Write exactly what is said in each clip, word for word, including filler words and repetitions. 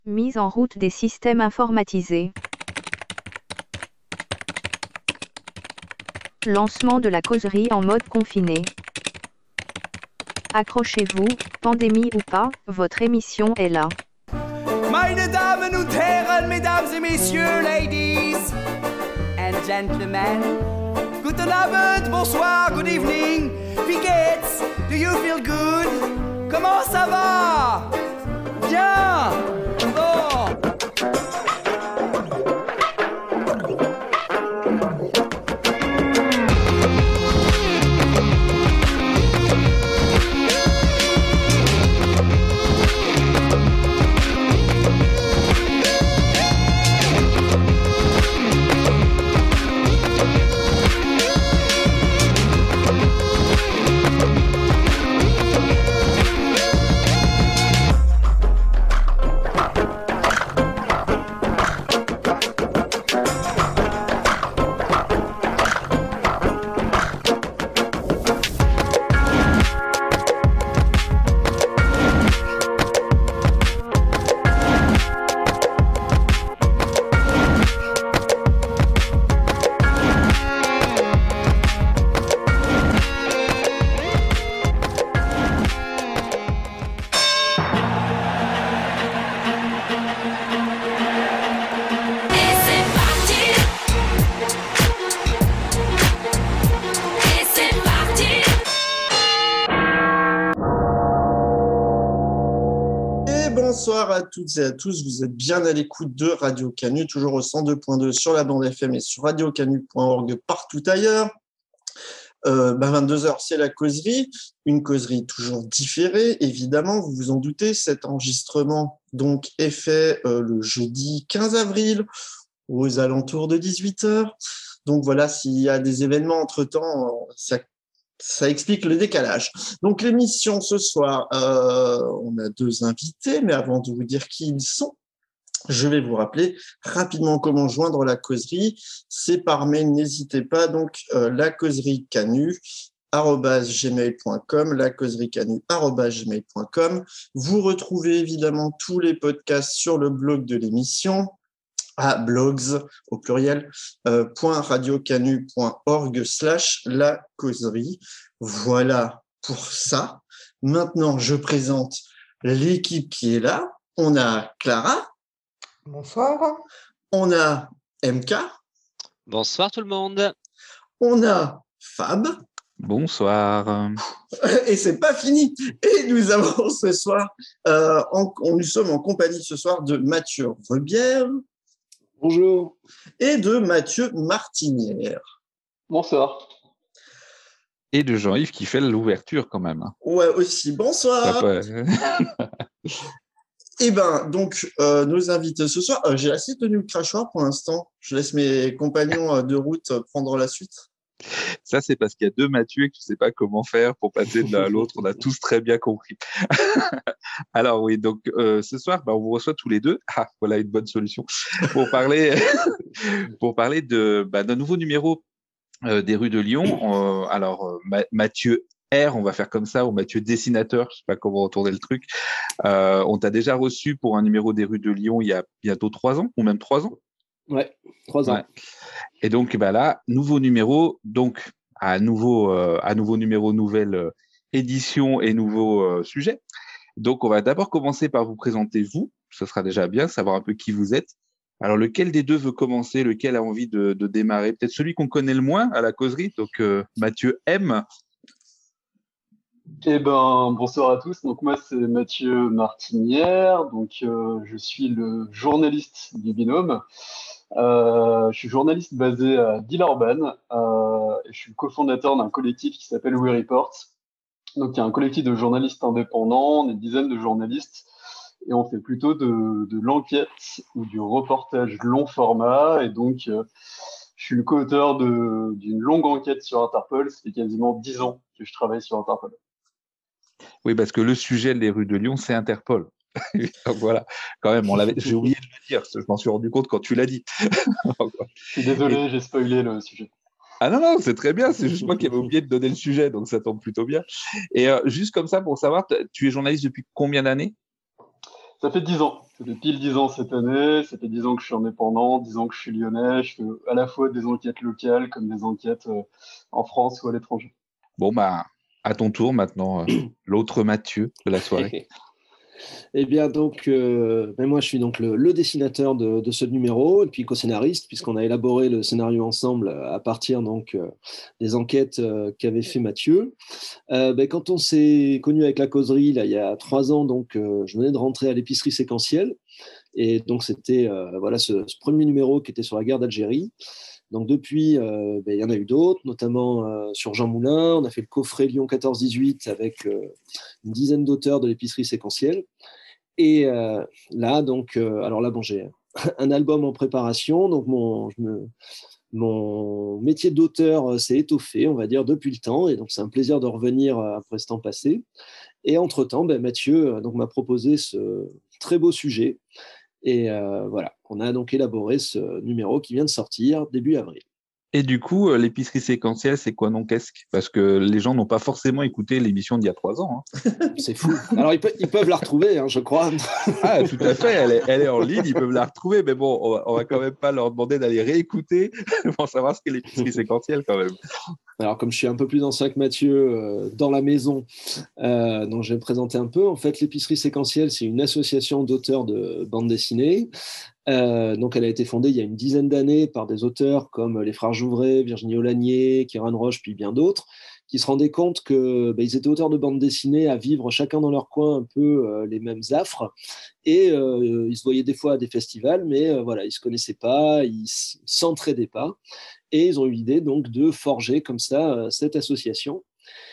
Mise en route des systèmes informatisés. Lancement de la causerie en mode confiné. Accrochez-vous, pandémie ou pas, votre émission est là. Meine Damen und Herren, Mesdames et Messieurs, Ladies and Gentlemen, guten Abend, bonsoir, good evening, wie geht's? Do you feel good? Comment ça va? Bien! Bon! Bonsoir à toutes et à tous, vous êtes bien à l'écoute de Radio Canu, toujours au cent deux point deux sur la bande F M et sur radio canu point org partout ailleurs. Euh, bah vingt-deux heures, c'est la causerie, une causerie toujours différée, évidemment, vous vous en doutez, cet enregistrement donc est fait euh, le jeudi quinze avril aux alentours de dix-huit heures. Donc voilà, s'il y a des événements entre-temps, ça Ça explique le décalage. Donc, l'émission ce soir, euh, on a deux invités, mais avant de vous dire qui ils sont, je vais vous rappeler rapidement comment joindre la causerie. C'est par mail, n'hésitez pas. Donc, euh, la causerie canu arobase gmail point com, la causerie canu arobase gmail point com. Vous retrouvez évidemment tous les podcasts sur le blog de l'émission. à blogs au pluriel euh, .radiocanu.org slash la causerie. Voilà pour ça. Maintenant, je présente l'équipe qui est là. On a Clara. Bonsoir. On a M K. Bonsoir tout le monde. On a Fab. Bonsoir. Et c'est pas fini. Et nous avons ce soir, euh, en, nous sommes en compagnie ce soir de Mathieu Rebière. Bonjour. Et de Mathieu Martinière. Bonsoir. Et de Jean-Yves qui fait l'ouverture quand même. Ouais, aussi. Bonsoir. Eh bien, donc, euh, nos invités ce soir, euh, j'ai assez tenu le crachoir pour l'instant. Je laisse mes compagnons euh, de route euh, prendre la suite. Ça, c'est parce qu'il y a deux Mathieu et que tu ne sais pas comment faire pour passer de l'un à l'autre. On a tous très bien compris. Alors oui, donc euh, ce soir, bah, on vous reçoit tous les deux. Ah, voilà une bonne solution pour parler, pour parler de, bah, d'un nouveau numéro euh, des rues de Lyon. Euh, alors, euh, Ma- Mathieu R, on va faire comme ça, ou Mathieu Dessinateur, je ne sais pas comment retourner le truc. Euh, on t'a déjà reçu pour un numéro des rues de Lyon il y a bientôt trois ans, ou même trois ans. Ouais, trois ans. Ouais. Et donc, bah là, nouveau numéro, donc à nouveau, euh, à nouveau numéro, nouvelle euh, édition et nouveau euh, sujet. Donc, on va d'abord commencer par vous présenter vous. Ce sera déjà bien, savoir un peu qui vous êtes. Alors, lequel des deux veut commencer? Lequel a envie de, de démarrer? Peut-être celui qu'on connaît le moins à la causerie. Donc, euh, Mathieu M. Eh ben, bonsoir à tous. Donc, moi, c'est Mathieu Martinière. Donc, euh, je suis le journaliste du binôme. Euh, je suis journaliste basé à Villeurbanne euh, et je suis le cofondateur d'un collectif qui s'appelle We Report. Donc, il y a un collectif de journalistes indépendants, on est une dizaine de journalistes et on fait plutôt de, de l'enquête ou du reportage long format. Et donc, euh, je suis le co-auteur de, d'une longue enquête sur Interpol. Ça fait quasiment dix ans que je travaille sur Interpol. Oui, parce que le sujet des rues de Lyon, c'est Interpol. Donc voilà, quand même, on l'avait... j'ai oublié de le dire, je m'en suis rendu compte quand tu l'as dit. Je suis désolé, Et... j'ai spoilé le sujet. Ah non, non, c'est très bien, c'est juste moi qui avais oublié de donner le sujet, donc ça tombe plutôt bien. Et euh, juste comme ça, pour savoir, tu es journaliste depuis combien d'années? Ça fait dix ans. Ça fait pile dix ans cette année. Ça fait dix ans que je suis indépendant, dix ans que je suis lyonnais. Je fais à la fois des enquêtes locales comme des enquêtes euh, en France ou à l'étranger. Bon, bah, à ton tour maintenant, euh, l'autre Mathieu de la soirée. Eh bien, donc, euh, ben moi, je suis donc le, le dessinateur de, de ce numéro et puis co-scénariste, puisqu'on a élaboré le scénario ensemble à partir donc euh, des enquêtes euh, qu'avait fait Mathieu. Euh, ben, quand on s'est connu avec la causerie, là, il y a trois ans, donc, euh, je venais de rentrer à l'épicerie séquentielle. Et donc, c'était euh, voilà, ce, ce premier numéro qui était sur la guerre d'Algérie. Donc depuis, euh, ben, il y en a eu d'autres, notamment euh, sur Jean Moulin. On a fait le coffret Lyon quatorze dix-huit avec euh, une dizaine d'auteurs de l'épicerie séquentielle. Et euh, là, donc, euh, alors là, bon, j'ai un album en préparation. Donc mon, je me, mon métier d'auteur s'est étoffé, on va dire, depuis le temps. Et donc c'est un plaisir de revenir après ce temps passé. Et entre-temps, ben, Mathieu donc, m'a proposé ce très beau sujet. Et euh, voilà, on a donc élaboré ce numéro qui vient de sortir début avril. Et du coup, euh, l'épicerie séquentielle, c'est quoi non qu'est-ce? Parce que les gens n'ont pas forcément écouté l'émission d'il y a trois ans. Hein. C'est fou. Alors, ils, pe- ils peuvent la retrouver, hein, je crois. Ah, tout à fait, elle est, elle est en ligne, ils peuvent la retrouver, mais bon, on va, on va quand même pas leur demander d'aller réécouter pour savoir ce qu'est l'épicerie séquentielle quand même. Alors, comme je suis un peu plus ancien que Mathieu euh, dans la maison, euh, donc je vais me présenter un peu. En fait, l'épicerie séquentielle, c'est une association d'auteurs de bande dessinée. Euh, donc, elle a été fondée il y a une dizaine d'années par des auteurs comme les frères Jouvray, Virginie Aulagnier, Kieran Roche, puis bien d'autres, qui se rendaient compte qu'ils bah, étaient auteurs de bande dessinée à vivre chacun dans leur coin un peu euh, les mêmes affres. Et euh, ils se voyaient des fois à des festivals, mais euh, voilà, ils ne se connaissaient pas, ils ne s'entraidaient pas. Et ils ont eu l'idée donc de forger comme ça euh, cette association.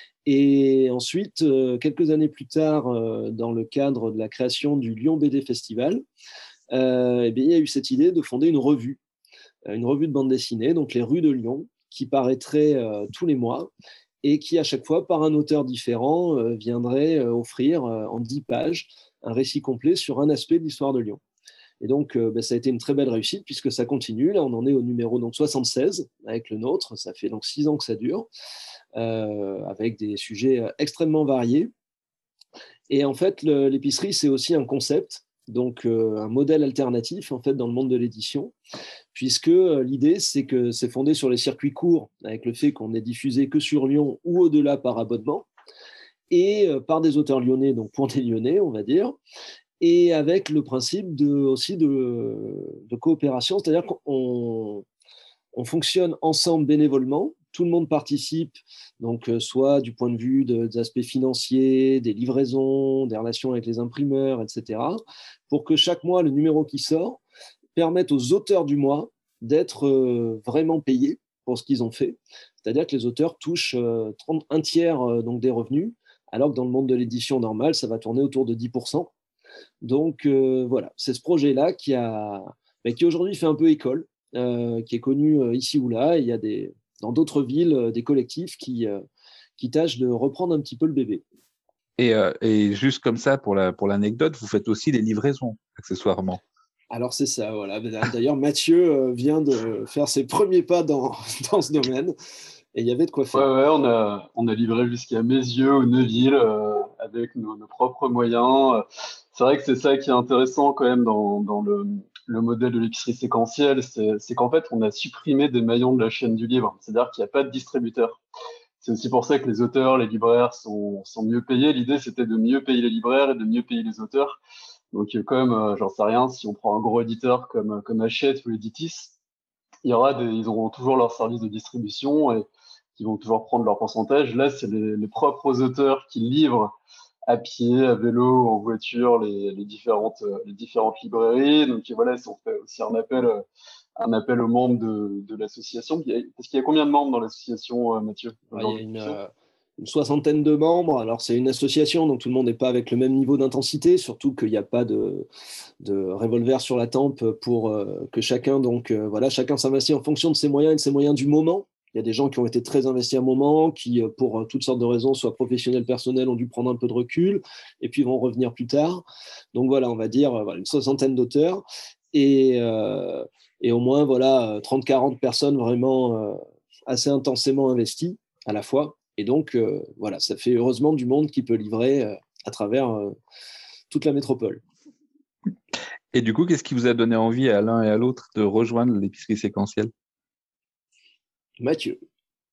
Et ensuite, euh, quelques années plus tard, euh, dans le cadre de la création du Lyon B D Festival, euh, eh bien, il y a eu cette idée de fonder une revue, une revue de bande dessinée, donc les Rues de Lyon, qui paraîtrait euh, tous les mois et qui, à chaque fois, par un auteur différent, euh, viendrait euh, offrir euh, en dix pages un récit complet sur un aspect de l'histoire de Lyon. Et donc, euh, ben, ça a été une très belle réussite puisque ça continue. Là, on en est au numéro donc, soixante-seize avec le nôtre. Ça fait donc six ans que ça dure, euh, avec des sujets euh, extrêmement variés. Et en fait, le, l'épicerie, c'est aussi un concept, donc euh, un modèle alternatif en fait, dans le monde de l'édition, puisque euh, l'idée, c'est que c'est fondé sur les circuits courts, avec le fait qu'on est diffusé que sur Lyon ou au-delà par abonnement, et euh, par des auteurs lyonnais, donc pour des Lyonnais, on va dire, et avec le principe de, aussi de, de coopération, c'est-à-dire qu'on on fonctionne ensemble bénévolement, tout le monde participe, donc euh, soit du point de vue de, des aspects financiers, des livraisons, des relations avec les imprimeurs, et cetera, pour que chaque mois, le numéro qui sort permette aux auteurs du mois d'être euh, vraiment payés pour ce qu'ils ont fait. C'est-à-dire que les auteurs touchent euh, trente, un tiers euh, donc des revenus, alors que dans le monde de l'édition normale, ça va tourner autour de dix pour cent. Donc euh, voilà, c'est ce projet-là qui, a, bah, qui aujourd'hui fait un peu école, euh, qui est connu euh, ici ou là. Il y a des, dans d'autres villes euh, des collectifs qui, euh, qui tâchent de reprendre un petit peu le bébé. Et, euh, et juste comme ça, pour, la, pour l'anecdote, vous faites aussi des livraisons, accessoirement. Alors c'est ça, voilà. D'ailleurs, Mathieu euh, vient de faire ses premiers pas dans, dans ce domaine. Et il y avait de quoi faire. Ouais, ouais, on a, on a livré jusqu'à Mézieux ou Neuville euh, avec nos, nos propres moyens. C'est vrai que c'est ça qui est intéressant quand même dans, dans le, le modèle de l'épicerie séquentielle, c'est, c'est qu'en fait, on a supprimé des maillons de la chaîne du livre. C'est-à-dire qu'il n'y a pas de distributeur. C'est aussi pour ça que les auteurs, les libraires sont, sont mieux payés. L'idée, c'était de mieux payer les libraires et de mieux payer les auteurs. Donc, comme, euh, j'en sais rien, si on prend un gros éditeur comme, comme Hachette ou Editis, il y aura des, ils auront toujours leur service de distribution et qui vont toujours prendre leur pourcentage. Là, c'est les, les propres auteurs qui livrent à pied, à vélo, en voiture, les, les différentes, les différentes librairies. Donc voilà, on fait aussi un appel, un appel aux membres de, de l'association. Parce qu'il y a combien de membres dans l'association, Mathieu? Il y a une, euh, une soixantaine de membres. Alors c'est une association, donc tout le monde n'est pas avec le même niveau d'intensité, surtout qu'il n'y a pas de, de revolver sur la tempe pour euh, que chacun, donc euh, voilà, chacun s'investit en fonction de ses moyens et de ses moyens du moment. Il y a des gens qui ont été très investis à un moment, qui, pour toutes sortes de raisons, soit professionnels, personnels, ont dû prendre un peu de recul et puis vont revenir plus tard. Donc voilà, on va dire voilà, une soixantaine d'auteurs et, euh, et au moins voilà, trente à quarante personnes vraiment euh, assez intensément investies à la fois. Et donc euh, voilà, ça fait heureusement du monde qui peut livrer euh, à travers euh, toute la métropole. Et du coup, qu'est-ce qui vous a donné envie à l'un et à l'autre de rejoindre l'épicerie séquentielle? Mathieu.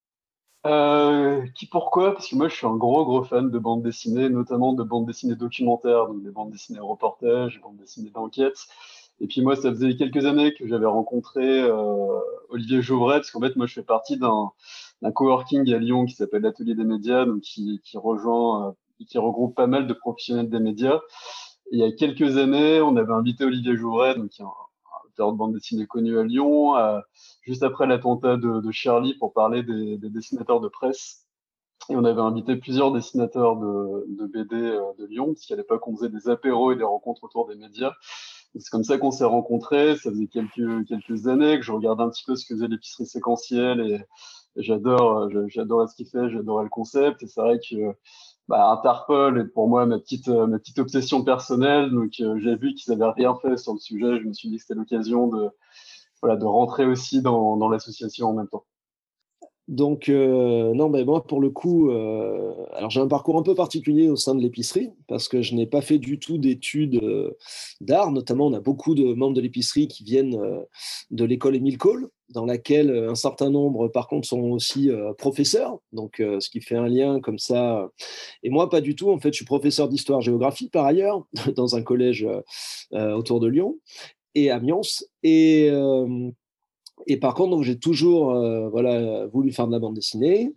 Euh, qui pourquoi? Parce que moi, je suis un gros, gros fan de bande dessinée, notamment de bande dessinée documentaire, donc des bandes dessinées reportages, des bandes dessinées d'enquête. Et puis moi, ça faisait quelques années que j'avais rencontré euh, Olivier Jauvret, parce qu'en fait, moi, je fais partie d'un d'un coworking à Lyon qui s'appelle l'Atelier des médias, donc qui, qui rejoint, euh, qui regroupe pas mal de professionnels des médias. Et il y a quelques années, on avait invité Olivier Jauvret, donc qui est un, un auteur de bande dessinée connu à Lyon, à, juste après l'attentat de, de Charlie, pour parler des, des dessinateurs de presse. Et on avait invité plusieurs dessinateurs de, de B D euh, de Lyon, parce qu'à l'époque, on faisait des apéros et des rencontres autour des médias. Et c'est comme ça qu'on s'est rencontrés. Ça faisait quelques, quelques années que je regardais un petit peu ce que faisait l'épicerie séquentielle, et, et j'adore, j'adorais ce qu'il fait, j'adorais le concept. Et c'est vrai que bah, Interpol est pour moi ma petite, ma petite obsession personnelle. Donc, euh, j'ai vu qu'ils n'avaient rien fait sur le sujet. Je me suis dit que c'était l'occasion de, voilà, de rentrer aussi dans, dans l'association en même temps. Donc, euh, non, ben moi, pour le coup, euh, alors j'ai un parcours un peu particulier au sein de l'épicerie, parce que je n'ai pas fait du tout d'études euh, d'art. Notamment, on a beaucoup de membres de l'épicerie qui viennent euh, de l'école Émile Cole, dans laquelle un certain nombre, par contre, sont aussi euh, professeurs, donc euh, ce qui fait un lien comme ça. Et moi, pas du tout. En fait, je suis professeur d'histoire-géographie, par ailleurs, dans un collège euh, autour de Lyon et à Amiens. Et... Euh, Et par contre, donc, j'ai toujours euh, voilà, voulu faire de la bande dessinée.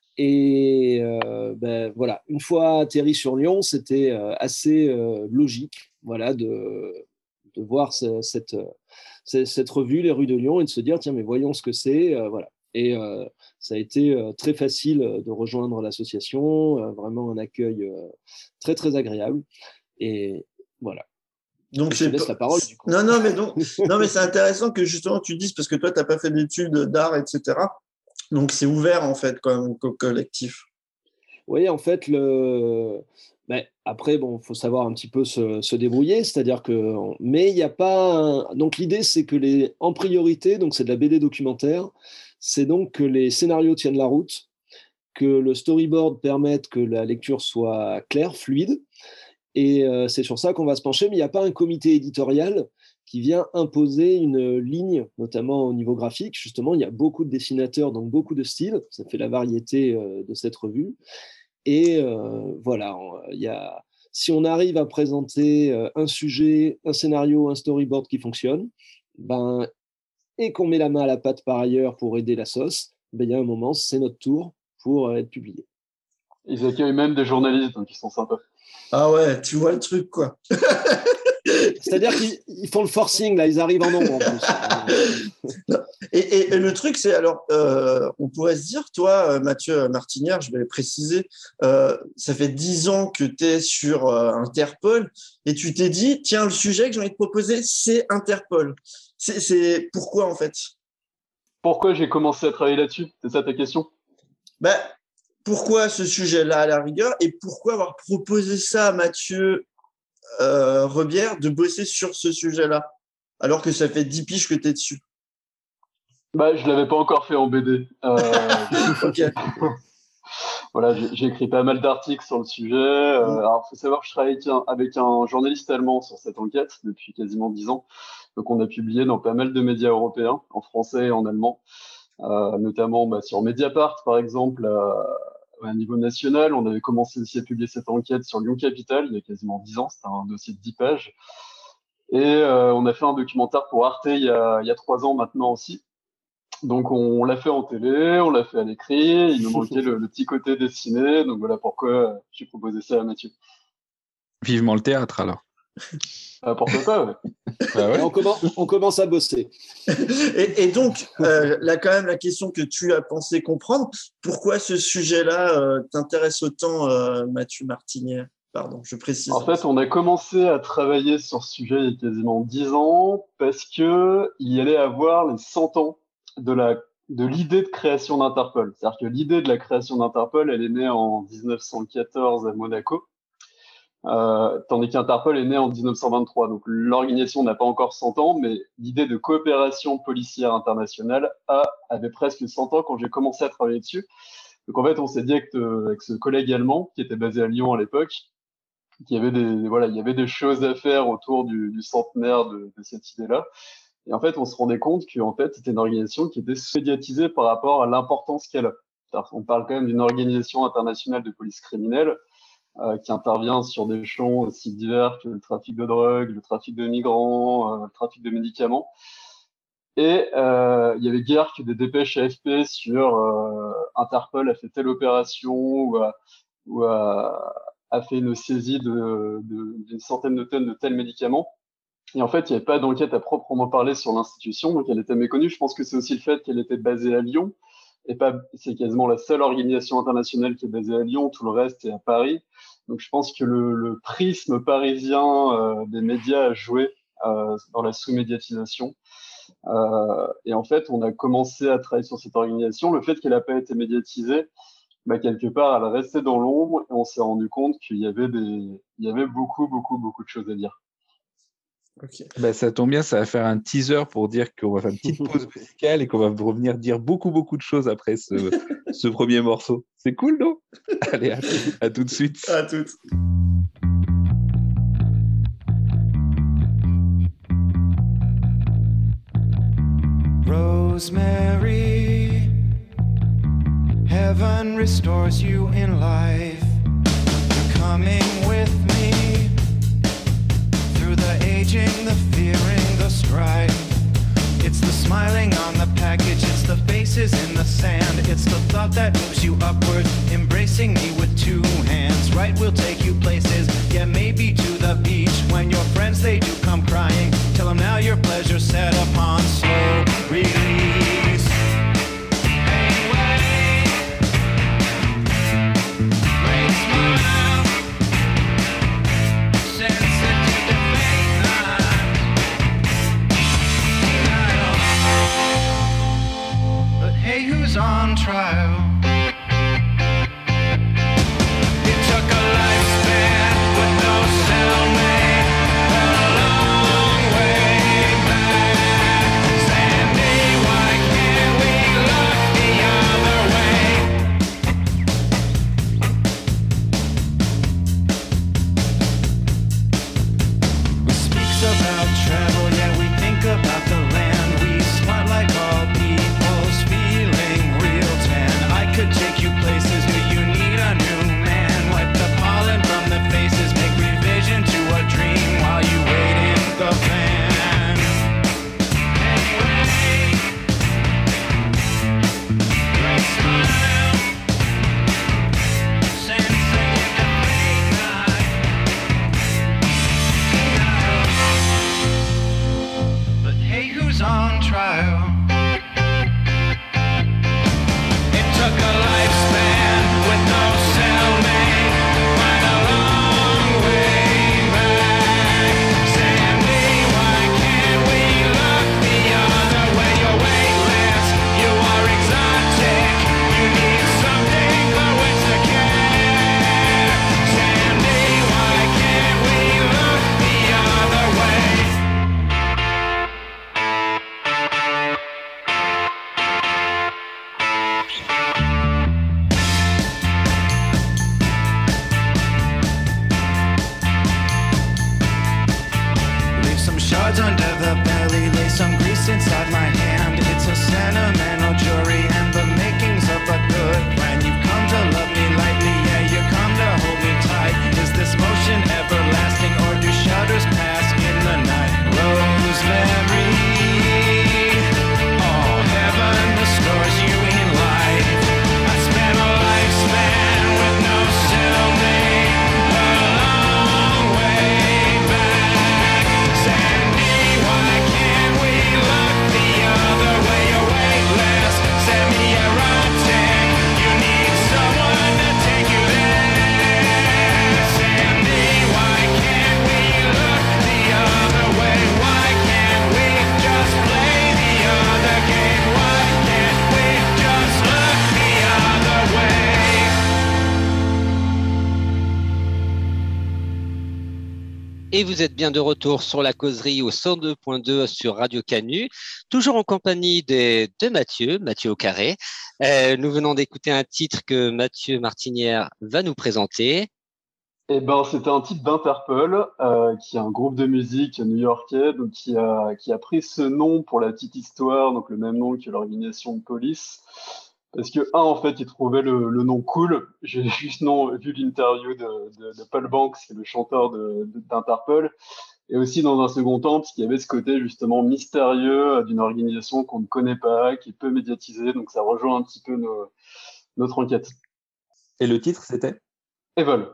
Et euh, ben, voilà, une fois atterri sur Lyon, c'était euh, assez euh, logique voilà, de, de voir ce, cette, cette, cette revue, Les Rues de Lyon, et de se dire, tiens, mais voyons ce que c'est. Euh, voilà. Et euh, ça a été euh, très facile de rejoindre l'association, euh, vraiment un accueil euh, très, très agréable. Et voilà. Donc, je te laisse pas... la parole. Du coup. Non, non, mais, donc... non, mais c'est intéressant que justement tu dises, parce que toi, tu n'as pas fait d'études d'art, et cetera. Donc, c'est ouvert, en fait, quand même, au collectif. Oui, en fait, le... ben, après, bon, faut savoir un petit peu se, se débrouiller, c'est-à-dire que... Mais il n'y a pas... Un... Donc, l'idée, c'est que les... en priorité, donc c'est de la B D documentaire, c'est donc que les scénarios tiennent la route, que le storyboard permette que la lecture soit claire, fluide. Et euh, c'est sur ça qu'on va se pencher, mais il n'y a pas un comité éditorial qui vient imposer une ligne, notamment au niveau graphique. Justement, il y a beaucoup de dessinateurs, donc beaucoup de styles. Ça fait la variété euh, de cette revue. Et euh, voilà, il y a, si on arrive à présenter euh, un sujet, un scénario, un storyboard qui fonctionne, ben, et qu'on met la main à la pâte par ailleurs pour aider la sauce, ben, il y a un moment, c'est notre tour pour euh, être publié. Ils accueillent même des journalistes, donc ils sont sympas. Ah ouais, tu vois le truc, quoi. C'est-à-dire qu'ils font le forcing, là, ils arrivent en nombre en plus. et, et, et le truc, c'est alors, euh, on pourrait se dire, toi, Mathieu Martinière, je vais le préciser, euh, ça fait dix ans que tu es sur euh, Interpol et tu t'es dit, tiens, le sujet que j'ai envie de proposer, c'est Interpol. C'est, c'est pourquoi, en fait? Pourquoi j'ai commencé à travailler là-dessus? C'est ça ta question? Ben, pourquoi ce sujet-là à la rigueur et pourquoi avoir proposé ça à Mathieu euh, Rebière de bosser sur ce sujet-là alors que ça fait dix piges que tu es dessus? Bah, je ne l'avais pas encore fait en B D. Euh, Ok. Voilà, j'ai, j'ai écrit pas mal d'articles sur le sujet. Euh, Mm. alors, il faut savoir que je travaille avec un, avec un journaliste allemand sur cette enquête depuis quasiment dix ans. Donc, on a publié dans pas mal de médias européens, en français et en allemand, euh, notamment bah, sur Mediapart, par exemple, euh, à niveau national. On avait commencé aussi à publier cette enquête sur Lyon Capital il y a quasiment dix ans. C'était un dossier de dix pages. Et euh, on a fait un documentaire pour Arte il y a, il y a trois ans maintenant aussi. Donc on l'a fait en télé, on l'a fait à l'écrit, il nous manquait le, le petit côté dessiné, donc voilà pourquoi j'ai proposé ça à Mathieu. Vivement le théâtre alors. Euh, pourquoi pas, ouais. Bah ouais. on, commence, on commence à bosser. et, et donc, euh, là quand même, la question que tu as pensé comprendre, pourquoi ce sujet-là euh, t'intéresse autant, euh, Mathieu Martinière? Pardon, je précise. En fait, on a commencé à travailler sur ce sujet il y a quasiment dix ans parce que il y allait avoir les cent ans de la de l'idée de création d'Interpol. C'est-à-dire que l'idée de la création d'Interpol, elle est née en dix-neuf cent quatorze à Monaco, euh, tandis qu'Interpol est né en dix-neuf cent vingt-trois. Donc l'organisation n'a pas encore cent ans, mais l'idée de coopération policière internationale a, avait presque cent ans quand j'ai commencé à travailler dessus. Donc en fait, on s'est dit avec, euh, avec ce collègue allemand qui était basé à Lyon à l'époque, Il y avait des, voilà, il y avait des choses à faire autour du, du centenaire de, de cette idée-là. Et en fait, on se rendait compte qu'en fait, c'était une organisation qui était médiatisée par rapport à l'importance qu'elle a. On parle quand même d'une organisation internationale de police criminelle euh, qui intervient sur des champs aussi divers que le trafic de drogue, le trafic de migrants, euh, le trafic de médicaments. Et euh, il y avait guère que des dépêches A F P sur euh, Interpol a fait telle opération ou a, ou a, a fait une saisie de, de, d'une centaine de tonnes de tels médicaments. Et en fait, il n'y avait pas d'enquête à proprement parler sur l'institution, donc elle était méconnue. Je pense que c'est aussi le fait qu'elle était basée à Lyon, et pas, c'est quasiment la seule organisation internationale qui est basée à Lyon, tout le reste est à Paris. Donc je pense que le, le prisme parisien euh, des médias a joué euh, dans la sous-médiatisation. Euh, et en fait, on a commencé à travailler sur cette organisation. Le fait qu'elle n'a pas été médiatisée, bah, quelque part, elle restait dans l'ombre, et on s'est rendu compte qu'il y avait des, il y avait beaucoup, beaucoup, beaucoup de choses à dire. Okay. Ben, ça tombe bien, ça va faire un teaser pour dire qu'on va faire une petite pause musicale et qu'on va revenir dire beaucoup, beaucoup de choses après ce, ce premier morceau. C'est cool, non? Allez, à, à tout de suite. À toutes. Rosemary, heaven restores you in life. You're coming with me through the aging, the fearing, the strife. It's the smiling on the package, it's the faces in the sand. It's the thought that moves you upward, embracing me with two hands. Right, we'll take you places, yeah, maybe to the beach. When your friends, they do come crying, tell them now your pleasure's set upon slow release. On trial. It took a lifespan with no cellmate, a long way back. Sandy, why can't we look the other way? We speaks about travel, yeah, we think about the land. We smart like all people's feeling. Could take you places, do you need a new man? Wipe the pollen from the faces, make revision to a dream while you wait in the van. Anyway, great smile, sensing the fate night. But hey, who's on trial? Took a lifespan with no cellmate, quite a long way back. Sandy, why can't we look the other way? You're weightless, you are exotic, you need something for which to care. Sandy, why can't we look the other way? Shards under the belly, lay some grease inside my hand. It's a sentimental jury and the makings of a good plan. You've come to love me lightly, yeah, you come to hold me tight. Is this motion everlasting or do shudders pass in the night? Rosemary, oh, heaven restores you in life. I spent a lifespan with no cellmate, a long way back. Sandy, why can't we look the other way? You're weightless, semi-erotic, you need someone to take you there. Sandy, why can't we look the other way? Why can't we just play the other game? Why can't we just look the other way? Et vous êtes bien de retour sur la causerie au cent deux point deux sur Radio Canu, toujours en compagnie de, de Mathieu, Mathieu au carré. Euh, nous venons d'écouter un titre que Mathieu Martinière va nous présenter. Eh ben, c'était un type d'Interpol, euh, qui est un groupe de musique new-yorkais, donc qui a, qui a pris ce nom pour la petite histoire, donc le même nom que l'organisation de police. Parce que, un, en fait, il trouvait le, le nom cool. J'ai juste non, vu l'interview de, de, de Paul Banks, qui est le chanteur de, de- d'Interpol. Et aussi, dans un second temps, parce qu'il y avait ce côté, justement, mystérieux euh, d'une organisation qu'on ne connaît pas, qui est peu médiatisée. Donc, ça rejoint un petit peu nos- notre enquête. Et le titre, c'était? Et vol.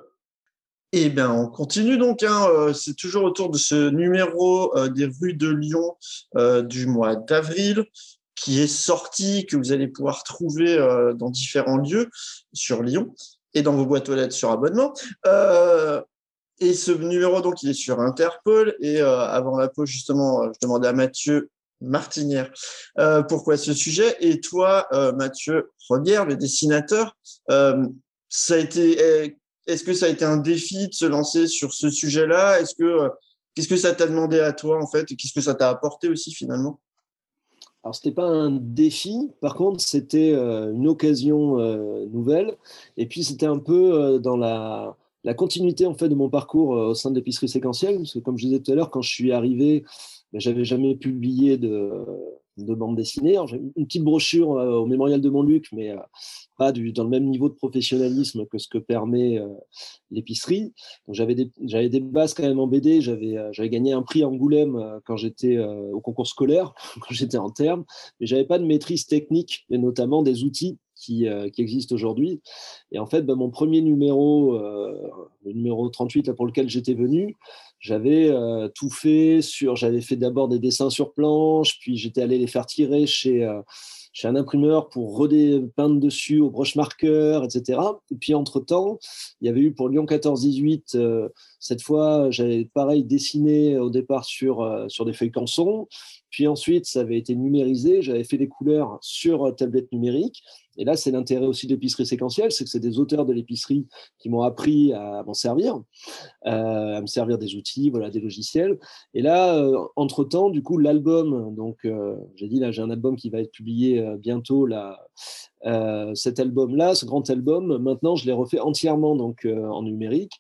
Eh bien, on continue donc. Hein, euh, c'est toujours autour de ce numéro euh, des rues de Lyon euh, du mois d'avril qui est sorti, que vous allez pouvoir trouver euh, dans différents lieux sur Lyon et dans vos boîtes aux lettres sur abonnement. Euh, et ce numéro, donc, il est sur Interpol. Et euh, avant la pause, justement, euh, je demandais à Mathieu Martinière euh, pourquoi ce sujet. Et toi, euh, Mathieu Robière, le dessinateur, euh, ça a été... euh, est-ce que ça a été un défi de se lancer sur ce sujet-là? Est-ce que, euh, qu'est-ce que ça t'a demandé à toi, en fait, et qu'est-ce que ça t'a apporté aussi, finalement? Alors, c'était pas un défi, par contre, c'était euh, une occasion euh, nouvelle. Et puis, c'était un peu euh, dans la, la continuité en fait, de mon parcours euh, au sein de l'épicerie séquentielle. Parce que, comme je disais tout à l'heure, quand je suis arrivé, ben, j'avais jamais publié de, de bande dessinée. Alors, j'avais une petite brochure euh, au mémorial de Montluc, mais euh, pas du, dans le même niveau de professionnalisme que ce que permet euh, l'épicerie. Donc, j'avais des, j'avais des bases quand même en B D. J'avais, euh, j'avais gagné un prix à Angoulême euh, quand j'étais euh, au concours scolaire, quand j'étais en terme, mais j'avais pas de maîtrise technique, et notamment des outils qui, euh, qui existent aujourd'hui. Et en fait, bah, mon premier numéro, euh, le numéro trente-huit là, pour lequel j'étais venu, j'avais euh, tout fait sur, j'avais fait d'abord des dessins sur planche, puis j'étais allé les faire tirer chez, euh, chez un imprimeur pour repeindre dessus au broche-marqueur, et cetera. Et puis entre-temps, il y avait eu pour Lyon quatorze dix-huit, euh, cette fois, j'avais pareil dessiné au départ sur, euh, sur des feuilles canson. Puis ensuite, ça avait été numérisé. J'avais fait les couleurs sur euh, tablette numérique. Et là, c'est l'intérêt aussi de l'épicerie séquentielle, c'est que c'est des auteurs de l'épicerie qui m'ont appris à m'en servir, euh, à me servir des outils, voilà, des logiciels. Et là, euh, entre-temps, du coup, l'album, donc euh, j'ai dit, là, j'ai un album qui va être publié euh, bientôt, là, euh, cet album-là, ce grand album, maintenant, je l'ai refait entièrement donc, euh, en numérique.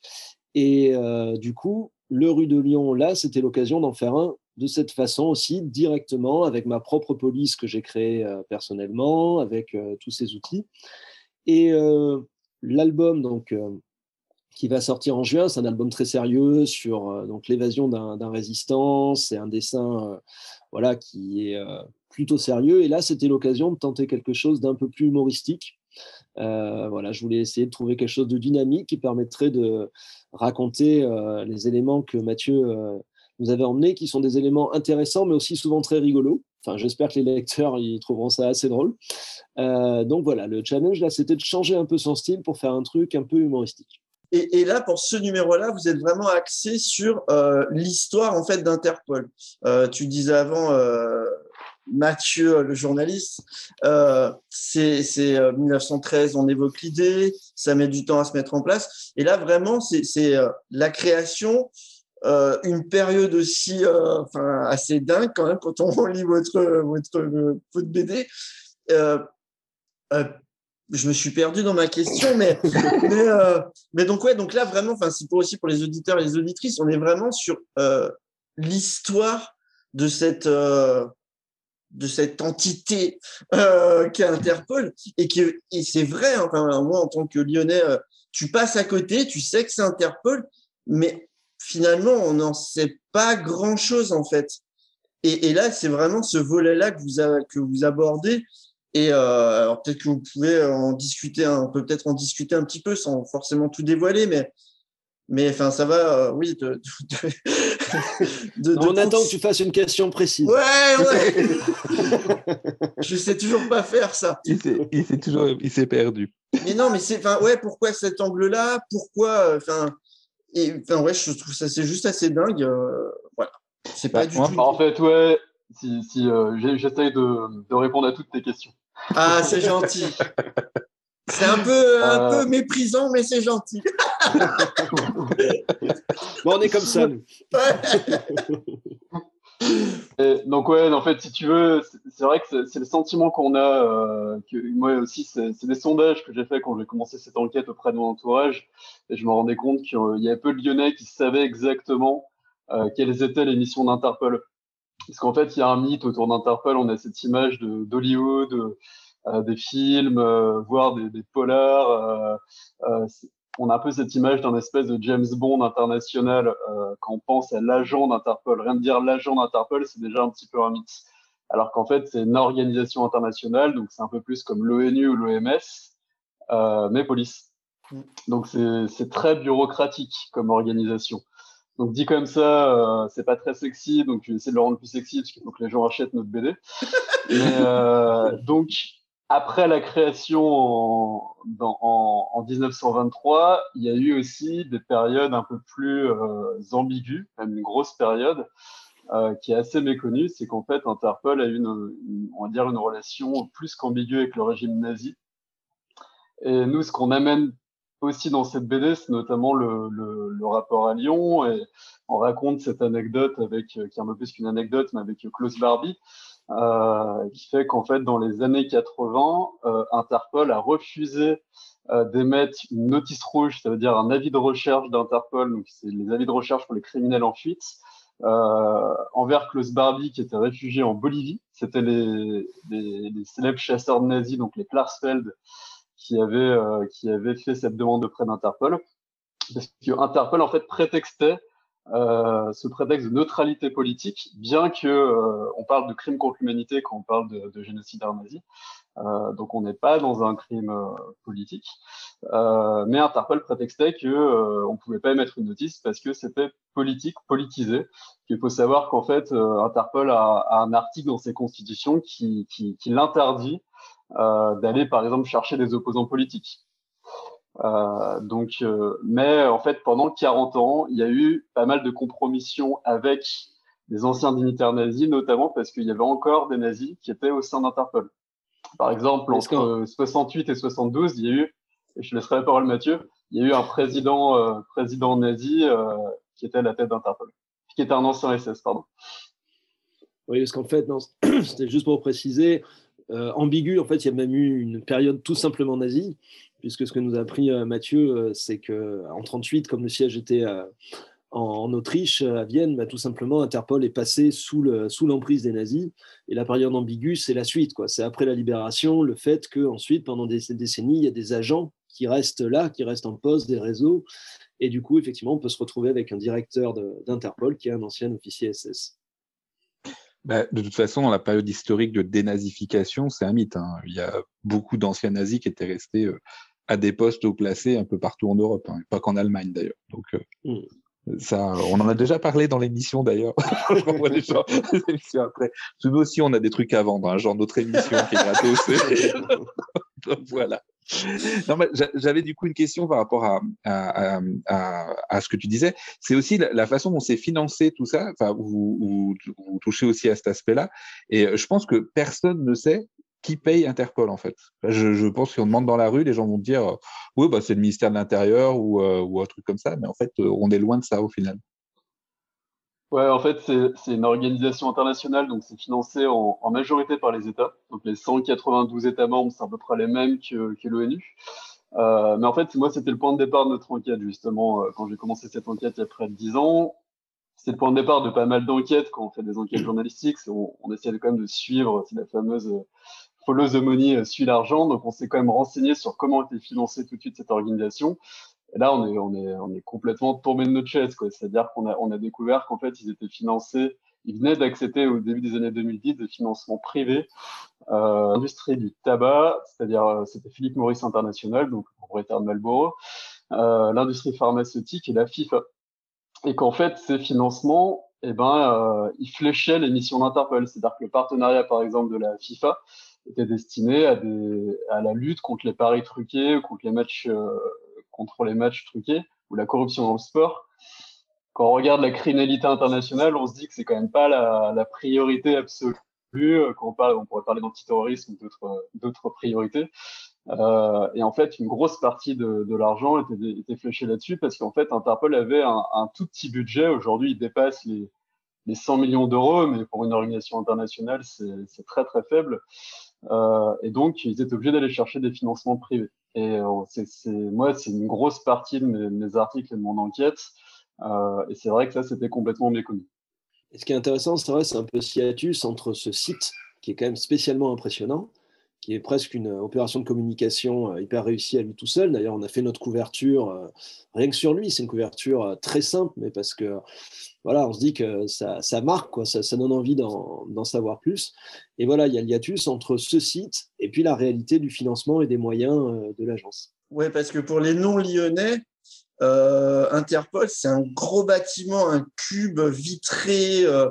Et euh, du coup, le Rue de Lyon, là, c'était l'occasion d'en faire un de cette façon aussi, directement, avec ma propre police que j'ai créée euh, personnellement, avec euh, tous ces outils. Et euh, l'album, donc, euh, qui va sortir en juin, c'est un album très sérieux sur euh, donc, l'évasion d'un, d'un résistant. C'est un dessin euh, voilà, qui est euh, plutôt sérieux. Et là, c'était l'occasion de tenter quelque chose d'un peu plus humoristique. Euh, voilà, je voulais essayer de trouver quelque chose de dynamique qui permettrait de raconter euh, les éléments que Mathieu euh, nous avait emmenés, qui sont des éléments intéressants, mais aussi souvent très rigolos. Enfin, j'espère que les lecteurs ils trouveront ça assez drôle. Euh, donc voilà, le challenge là, c'était de changer un peu son style pour faire un truc un peu humoristique. Et, et là, pour ce numéro-là, vous êtes vraiment axé sur euh, l'histoire en fait d'Interpol. Euh, tu disais avant, euh, Mathieu, le journaliste, euh, c'est, c'est euh, mille neuf cent treize, on évoque l'idée, ça met du temps à se mettre en place. Et là, vraiment, c'est, c'est euh, la création, euh, une période aussi euh, enfin, assez dingue quand même quand on lit votre, votre, votre B D. Euh, euh, je me suis perdu dans ma question, mais, mais, euh, mais donc, ouais, donc là, vraiment, c'est pour aussi pour les auditeurs et les auditrices, on est vraiment sur euh, l'histoire de cette, euh, de cette entité euh, qu'est Interpol. Et, qui, et c'est vrai, enfin, moi, en tant que Lyonnais, euh, tu passes à côté, tu sais que c'est Interpol, mais finalement, on n'en sait pas grand-chose, en fait. Et, et là, c'est vraiment ce volet-là que vous, a, que vous abordez. Et euh, alors peut-être que vous pouvez en discuter, on peut peut-être en discuter un petit peu sans forcément tout dévoiler, mais mais enfin ça va, euh, oui. De, de, de, non, de on attend que tu fasses une question précise. Ouais, ouais. Je sais toujours pas faire ça. Il s'est, il s'est toujours, il s'est perdu. Mais non, mais c'est, enfin ouais, pourquoi cet angle-là, pourquoi, enfin, et enfin ouais, je trouve ça c'est juste assez dingue. Euh, voilà, c'est pas bah, du moi, tout. En fait, ouais. Si, si euh, j'essaye de, de répondre à toutes tes questions. Ah, c'est gentil. C'est un peu, un euh... peu méprisant, mais c'est gentil. Bon, on est comme ça. Nous. Et donc ouais, en fait, si tu veux, c'est c'est vrai que c'est c'est le sentiment qu'on a. Euh, que moi aussi, c'est c'est des sondages que j'ai fait quand j'ai commencé cette enquête auprès de mon entourage, et je me rendais compte qu'il y avait peu de Lyonnais qui savaient exactement euh, quelles étaient les missions d'Interpol. Parce qu'en fait, il y a un mythe autour d'Interpol. On a cette image de d'Hollywood, euh, des films, euh, voire des, des polars. Euh, euh, c'est- on a un peu cette image d'un espèce de James Bond international euh, quand on pense à l'agent d'Interpol. Rien de dire l'agent d'Interpol, c'est déjà un petit peu un mythe. Alors qu'en fait, c'est une organisation internationale, donc c'est un peu plus comme l'ONU ou l'O M S, euh, mais police. Mm. Donc c'est c'est très bureaucratique comme organisation. Donc dit comme ça, euh, c'est pas très sexy, donc je vais essayer de le rendre plus sexy parce qu'il faut que les gens achètent notre B D. Mais euh, donc après la création en, dans, en, en dix-neuf cent vingt-trois, il y a eu aussi des périodes un peu plus euh, ambiguës, même une grosse période euh, qui est assez méconnue, c'est qu'en fait Interpol a eu une, une, on va dire une relation plus qu'ambiguë avec le régime nazi. Et nous, ce qu'on amène aussi dans cette B D, c'est notamment le, le, le rapport à Lyon. Et on raconte cette anecdote avec, euh, qui est un peu plus qu'une anecdote, mais avec Klaus Barbie, euh, qui fait qu'en fait, dans les années quatre-vingts, euh, Interpol a refusé euh, d'émettre une notice rouge, ça veut dire un avis de recherche d'Interpol, donc c'est les avis de recherche pour les criminels en fuite, euh, envers Klaus Barbie, qui était réfugié en Bolivie. C'était les, les, les célèbres chasseurs de nazis, donc les Klarsfeld, qui avait, euh, qui avait fait cette demande auprès d'Interpol. Parce que Interpol, en fait, prétextait euh, ce prétexte de neutralité politique, bien que euh, on parle de crime contre l'humanité quand on parle de, de génocide nazi. Euh, donc on n'est pas dans un crime euh, politique. Euh, mais Interpol prétextait que euh, on pouvait pas émettre une notice parce que c'était politique, politisé. Il faut savoir qu'en fait, euh, Interpol a, a un article dans ses constitutions qui, qui, qui l'interdit euh, d'aller, par exemple, chercher des opposants politiques. Euh, donc, euh, mais en fait, pendant quarante ans, il y a eu pas mal de compromissions avec des anciens dignitaires nazis, notamment parce qu'il y avait encore des nazis qui étaient au sein d'Interpol. Par exemple, Est-ce qu'en- entre soixante-huit et soixante-douze, il y a eu, et je laisserai la parole à Mathieu, il y a eu un président, euh, président nazi euh, qui était à la tête d'Interpol, qui était un ancien S S, pardon. Oui, parce qu'en fait, non, c'était juste pour préciser, euh, ambigu, en fait, il y a même eu une période tout simplement nazie, puisque ce que nous a appris euh, Mathieu, euh, c'est qu'en trente-huit, comme le siège était euh, en, en Autriche, à Vienne, bah, tout simplement, Interpol est passé sous, le, sous l'emprise des nazis, et la période ambiguë, c'est la suite, quoi. C'est après la libération, le fait qu'ensuite, pendant des décennies, il y a des agents qui restent là, qui restent en poste des réseaux, et du coup, effectivement, on peut se retrouver avec un directeur de, d'Interpol qui est un ancien officier S S. Bah, de toute façon, dans la période historique de dénazification, c'est un mythe, hein. Il y a beaucoup d'anciens nazis qui étaient restés euh, à des postes haut placés un peu partout en Europe, hein, pas qu'en Allemagne d'ailleurs. Donc, euh, Mm. ça, on en a déjà parlé dans l'émission d'ailleurs. Je renvoie les gens les émissions après. Parce que nous aussi, on a des trucs à vendre, hein, genre notre émission qui est gratos. Donc voilà. Non, mais j'avais du coup une question par rapport à, à, à, à ce que tu disais. C'est aussi la, la façon dont c'est financé tout ça. Enfin, vous, vous, vous touchez aussi à cet aspect-là. Et je pense que personne ne sait qui paye Interpol en fait. Je, je pense qu'on demande dans la rue, les gens vont te dire, oui, bah, c'est le ministère de l'Intérieur ou, euh, ou un truc comme ça. Mais en fait, on est loin de ça au final. Ouais, en fait, c'est c'est une organisation internationale, donc c'est financé en, en majorité par les États. Donc les cent quatre-vingt-douze États membres, c'est à peu près les mêmes que, que l'ONU. Euh, mais en fait, moi, c'était le point de départ de notre enquête, justement, euh, quand j'ai commencé cette enquête il y a près de dix ans. C'est le point de départ de pas mal d'enquêtes quand on fait des enquêtes journalistiques. C'est- On, on essaie quand même de suivre, c'est la fameuse euh, follow the money, euh, suit l'argent. Donc on s'est quand même renseigné sur comment était financée tout de suite cette organisation. Et là, on est, on est, on est complètement tombé de notre chaise, quoi. C'est-à-dire qu'on a, on a découvert qu'en fait, ils étaient financés, ils venaient d'accepter au début des années deux mille dix des financements privés, euh, industrie du tabac, c'est-à-dire, euh, c'était Philip Morris International, donc le propriétaire de Marlboro, euh, l'industrie pharmaceutique et la FIFA. Et qu'en fait, ces financements, eh ben, euh, ils fléchaient les missions d'Interpol. C'est-à-dire que le partenariat, par exemple, de la FIFA était destiné à, des, à la lutte contre les paris truqués, contre les matchs, euh, contre les matchs truqués ou la corruption dans le sport. Quand on regarde la criminalité internationale, on se dit que c'est quand même pas la, la priorité absolue. Quand on, parle, on pourrait parler d'antiterrorisme ou d'autres, d'autres priorités. Euh, et en fait, une grosse partie de, de l'argent était, était fléchée là-dessus parce qu'en fait, Interpol avait un, un tout petit budget. Aujourd'hui, il dépasse les, les cent millions d'euros, mais pour une organisation internationale, c'est, c'est très très faible. Euh, et donc, ils étaient obligés d'aller chercher des financements privés. Et euh, c'est, c'est, moi, c'est une grosse partie de mes, mes articles et de mon enquête. Euh, et c'est vrai que ça, c'était complètement méconnu. Et ce qui est intéressant, c'est vrai, c'est un peu ce hiatus entre ce site, qui est quand même spécialement impressionnant, qui est presque une opération de communication hyper réussie à lui tout seul. D'ailleurs, on a fait notre couverture, euh, rien que sur lui, c'est une couverture euh, très simple, mais parce que voilà, on se dit que ça, ça marque, quoi, ça, ça donne envie d'en, d'en savoir plus. Et voilà, il y a le hiatus entre ce site et puis la réalité du financement et des moyens euh, de l'agence. Oui, parce que pour les non-lyonnais, euh, Interpol, c'est un gros bâtiment, un cube vitré, euh,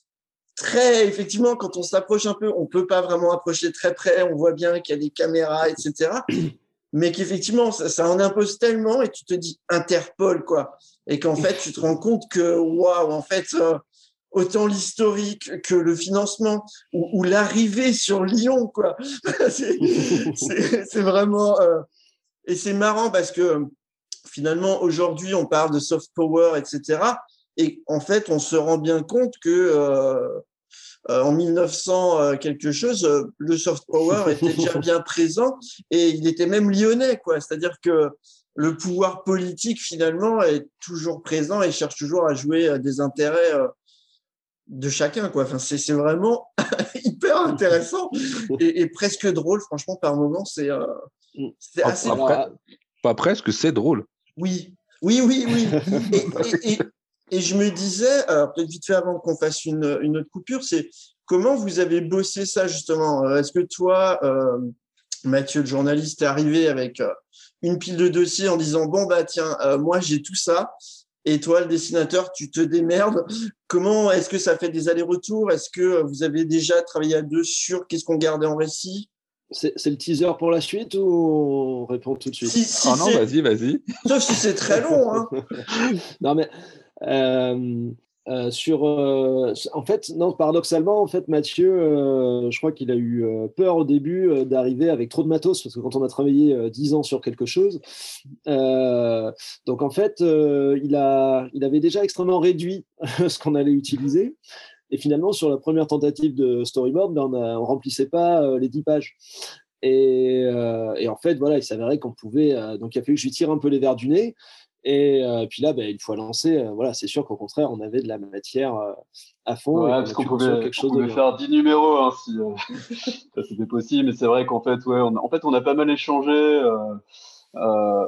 très, effectivement, quand on s'approche un peu, on ne peut pas vraiment approcher très près, on voit bien qu'il y a des caméras, et cetera. Mais qu'effectivement, ça, ça en impose tellement et tu te dis Interpol, quoi. Et qu'en fait, tu te rends compte que, waouh, en fait, euh, autant l'historique que le financement ou, ou l'arrivée sur Lyon, quoi. c'est, c'est, c'est vraiment… Euh, et c'est marrant parce que finalement, aujourd'hui, on parle de soft power, et cetera. Et en fait, on se rend bien compte que euh, euh, en mille neuf cents euh, quelque chose, euh, le soft power était déjà bien présent et il était même lyonnais, quoi. C'est-à-dire que le pouvoir politique, finalement, est toujours présent et cherche toujours à jouer euh, des intérêts euh, de chacun, quoi. Enfin, c'est, c'est vraiment hyper intéressant et, et presque drôle, franchement, par moments. C'est, euh, c'est assez… Après, Alors, pas presque, c'est drôle. Oui, oui, oui, oui. Et, et, et, et je me disais, alors peut-être vite fait avant qu'on fasse une, une autre coupure, c'est comment vous avez bossé ça justement? Est-ce que toi, euh, Mathieu, le journaliste, est arrivé avec euh, une pile de dossiers en disant, bon, bah tiens, euh, moi j'ai tout ça, et toi, le dessinateur, tu te démerdes. Comment est-ce que ça fait des allers-retours? Est-ce que vous avez déjà travaillé à deux sur qu'est-ce qu'on gardait en récit? c'est, c'est le teaser pour la suite ou on répond tout de suite? Si, si Ah non, c'est… vas-y, vas-y. Sauf si c'est très long, hein. Non, mais euh, euh, sur, euh, en fait, non, paradoxalement, en fait, Mathieu, euh, je crois qu'il a eu euh, peur au début euh, d'arriver avec trop de matos, parce que quand on a travaillé euh, dix ans sur quelque chose, euh, donc en fait, euh, il a, il avait déjà extrêmement réduit ce qu'on allait utiliser. Et finalement, sur la première tentative de storyboard, ben, on ne remplissait pas euh, les dix pages. Et, euh, et en fait, voilà, il s'avérait qu'on pouvait. Euh, donc, il a fallu que je lui tire un peu les verres du nez. Et euh, puis là, ben, une fois lancé, euh, voilà, c'est sûr qu'au contraire, on avait de la matière euh, à fond. Ouais, Et qu'on parce a qu'on pu construire pouvait, quelque on chose de pouvait bien. faire dix numéros hein, si euh, ça c'était possible. Mais c'est vrai qu'en fait, ouais, on a, en fait, on a pas mal échangé. Euh, euh,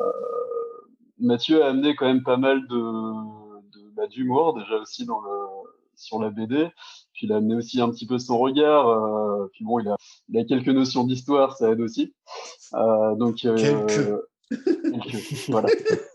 Mathieu a amené quand même pas mal de, de bah, d'humour déjà aussi dans le sur la B D. Puis il a amené aussi un petit peu son regard. Euh, puis bon, il a, il a quelques notions d'histoire, ça aide aussi. Euh, donc euh, Quelques. quelques, voilà.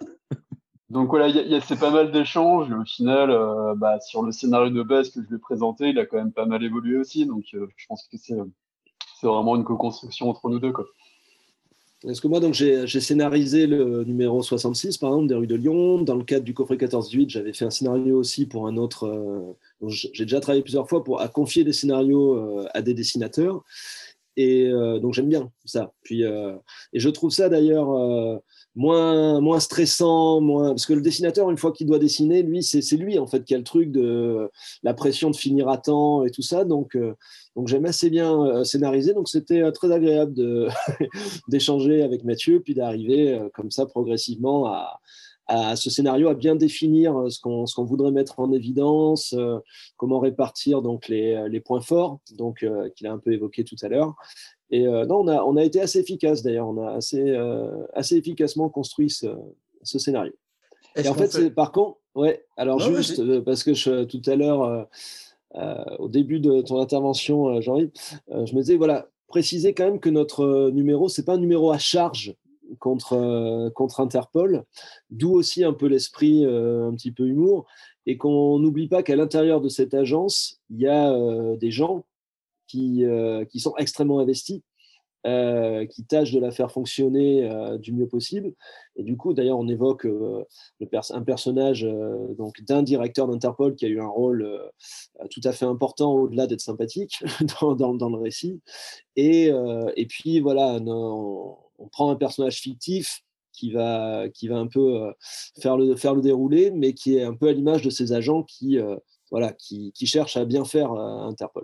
Donc voilà, il y a, il y a- c'est pas mal d'échanges. Et au final, euh, bah, sur le scénario de base que je lui ai présenté, il a quand même pas mal évolué aussi. Donc euh, je pense que c'est c'est vraiment une co-construction entre nous deux, quoi. Parce que moi, donc, j'ai, j'ai scénarisé le numéro soixante-six, par exemple, des rues de Lyon. Dans le cadre du coffret quatorze dix-huit, j'avais fait un scénario aussi pour un autre. Euh, donc j'ai déjà travaillé plusieurs fois pour à confier des scénarios euh, à des dessinateurs. Et euh, donc j'aime bien ça. Puis, euh, et je trouve ça d'ailleurs euh, moins, moins stressant, moins... parce que le dessinateur, une fois qu'il doit dessiner, lui, c'est, c'est lui en fait qui a le truc de la pression de finir à temps et tout ça. Donc, euh, donc j'aime assez bien euh, scénariser. Donc c'était euh, très agréable de d'échanger avec Mathieu, puis d'arriver euh, comme ça progressivement à, à ce scénario, à bien définir euh, ce qu'on, ce qu'on voudrait mettre en évidence, euh, comment répartir donc les, les points forts, donc euh, qu'il a un peu évoqué tout à l'heure. Et euh, non, on a, on a été assez efficace d'ailleurs, on a assez, euh, assez efficacement construit ce, ce scénario. Est-ce Et en qu'on fait, fait… c'est, par contre, ouais, alors Non, juste vas-y. euh, parce que je, tout à l'heure, euh, euh, au début de ton intervention, euh, Jean-Yves, euh, je me disais, voilà, préciser quand même que notre euh, numéro, c'est pas un numéro à charge contre, euh, contre Interpol, d'où aussi un peu l'esprit, euh, un petit peu humour, et qu'on n'oublie pas qu'à l'intérieur de cette agence, il y a euh, des gens qui, euh, qui sont extrêmement investis, euh, qui tâchent de la faire fonctionner euh, du mieux possible. Et du coup, d'ailleurs, on évoque euh, le pers- un personnage euh, donc, d'un directeur d'Interpol qui a eu un rôle euh, tout à fait important au-delà d'être sympathique dans, dans, dans le récit. Et, euh, et puis, voilà, on, on prend un personnage fictif qui va, qui va un peu euh, faire, le, faire le déroulé, mais qui est un peu à l'image de ces agents qui, euh, voilà, qui, qui cherche à bien faire à Interpol.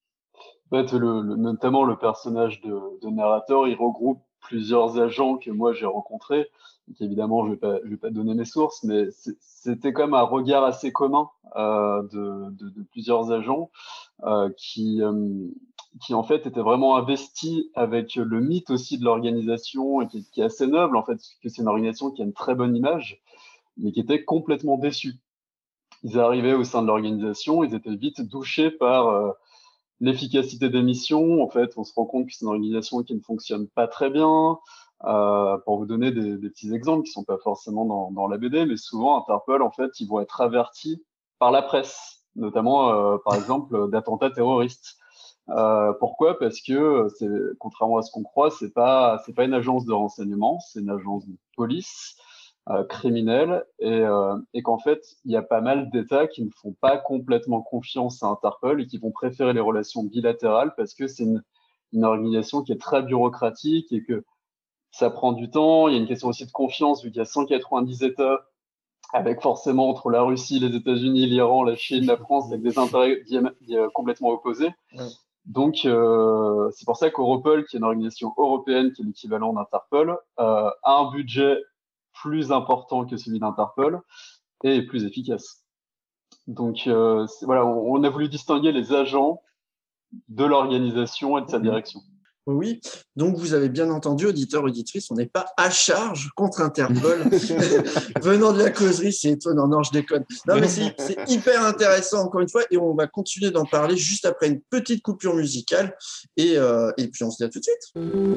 En fait, le, le, notamment le personnage de, de narrateur, il regroupe plusieurs agents que moi j'ai rencontrés. Donc évidemment, je vais pas, je vais pas donner mes sources, mais c'était quand même un regard assez commun euh, de, de, de plusieurs agents euh, qui, euh, qui en fait étaient vraiment investis avec le mythe aussi de l'organisation et qui, qui est assez noble en fait, parce que c'est une organisation qui a une très bonne image, mais qui était complètement déçus. Ils arrivaient au sein de l'organisation, ils étaient vite douchés par euh, l'efficacité des missions. En fait, on se rend compte que c'est une organisation qui ne fonctionne pas très bien. Euh, pour vous donner des, des petits exemples qui sont pas forcément dans, dans la B D, mais souvent Interpol, en fait, ils vont être avertis par la presse, notamment, euh, par exemple, d'attentats terroristes. Euh, pourquoi ? Parce que, c'est, contrairement à ce qu'on croit, c'est pas, c'est pas une agence de renseignement, c'est une agence de police euh, criminelle, et, euh, et qu'en fait, il y a pas mal d'États qui ne font pas complètement confiance à Interpol et qui vont préférer les relations bilatérales parce que c'est une, une organisation qui est très bureaucratique et que ça prend du temps. Il y a une question aussi de confiance vu qu'il y a cent quatre-vingt-dix États avec forcément entre la Russie, les États-Unis, l'Iran, la Chine, la France, avec des intérêts complètement opposés. Ouais. Donc, euh, c'est pour ça qu'Europol, qui est une organisation européenne, qui est l'équivalent d'Interpol, euh, a un budget plus important que celui d'Interpol et est plus efficace. Donc, euh, voilà, on, on a voulu distinguer les agents de l'organisation et de sa direction. Oui, donc vous avez bien entendu, auditeurs, auditrices, on n'est pas à charge contre Interpol. Venant de la causerie, c'est étonnant, non, je déconne. Non, mais c'est, c'est hyper intéressant, encore une fois, et on va continuer d'en parler juste après une petite coupure musicale, et, euh, et puis on se dit à tout de suite.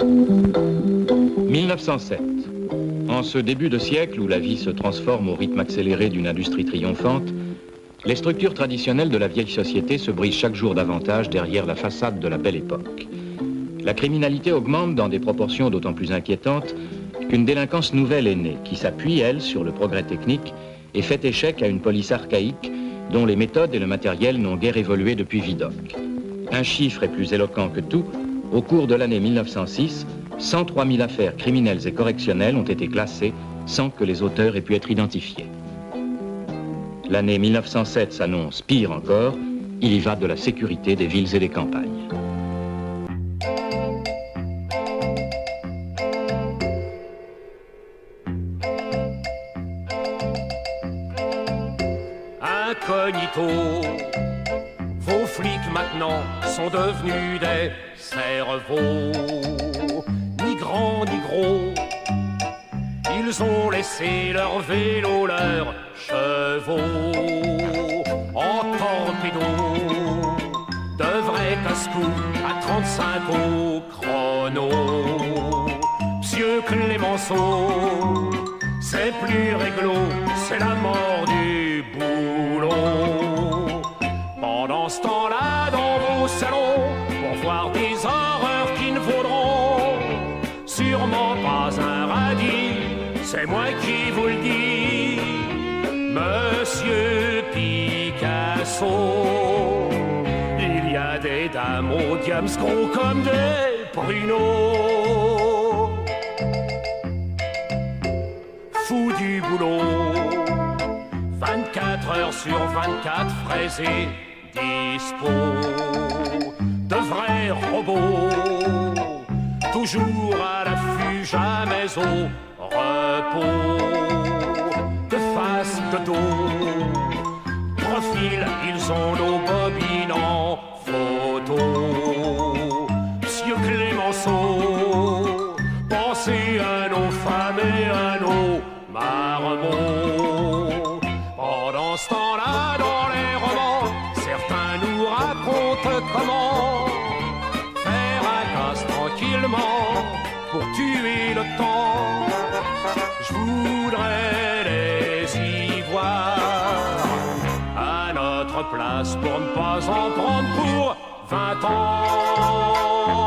mille neuf cent sept. En ce début de siècle où la vie se transforme au rythme accéléré d'une industrie triomphante, les structures traditionnelles de la vieille société se brisent chaque jour davantage derrière la façade de la belle époque. La criminalité augmente dans des proportions d'autant plus inquiétantes qu'une délinquance nouvelle est née, qui s'appuie, elle, sur le progrès technique et fait échec à une police archaïque dont les méthodes et le matériel n'ont guère évolué depuis Vidocq. Un chiffre est plus éloquent que tout. Au cours de l'année mille neuf cent six, cent trois mille affaires criminelles et correctionnelles ont été classées sans que les auteurs aient pu être identifiés. L'année mille neuf cent sept s'annonce pire encore. Il y va de la sécurité des villes et des campagnes. Incognito, vos flics maintenant sont devenus des cerveaux, ni grands ni gros. Ils ont laissé leur vélo, leurs chevaux en torpedo, de vrais casse-cou à trente-cinq au chrono. Monsieur Clémenceau, c'est plus réglo, c'est la mort du boulot. Pendant ce temps-là, dans vos salons, pour voir des horreurs qui ne vaudront sûrement pas un radis, c'est moi qui vous le dis, Monsieur Picasso. Il y a des dames aux diams gros comme des pruneaux. Fou du boulot, vingt-quatre heures sur vingt-quatre, frais et dispo. De vrais robots, toujours à l'affût, jamais au repos. De face, de dos, profil, ils ont nos bobines en photo. Monsieur Clémenceau, pensez à nos femmes et à nos marmots. Pendant ce temps-là, dans les romans, certains nous racontent comment faire un casse tranquillement pour tuer le temps. Je voudrais les y voir à notre place pour ne pas en prendre pour vingt ans.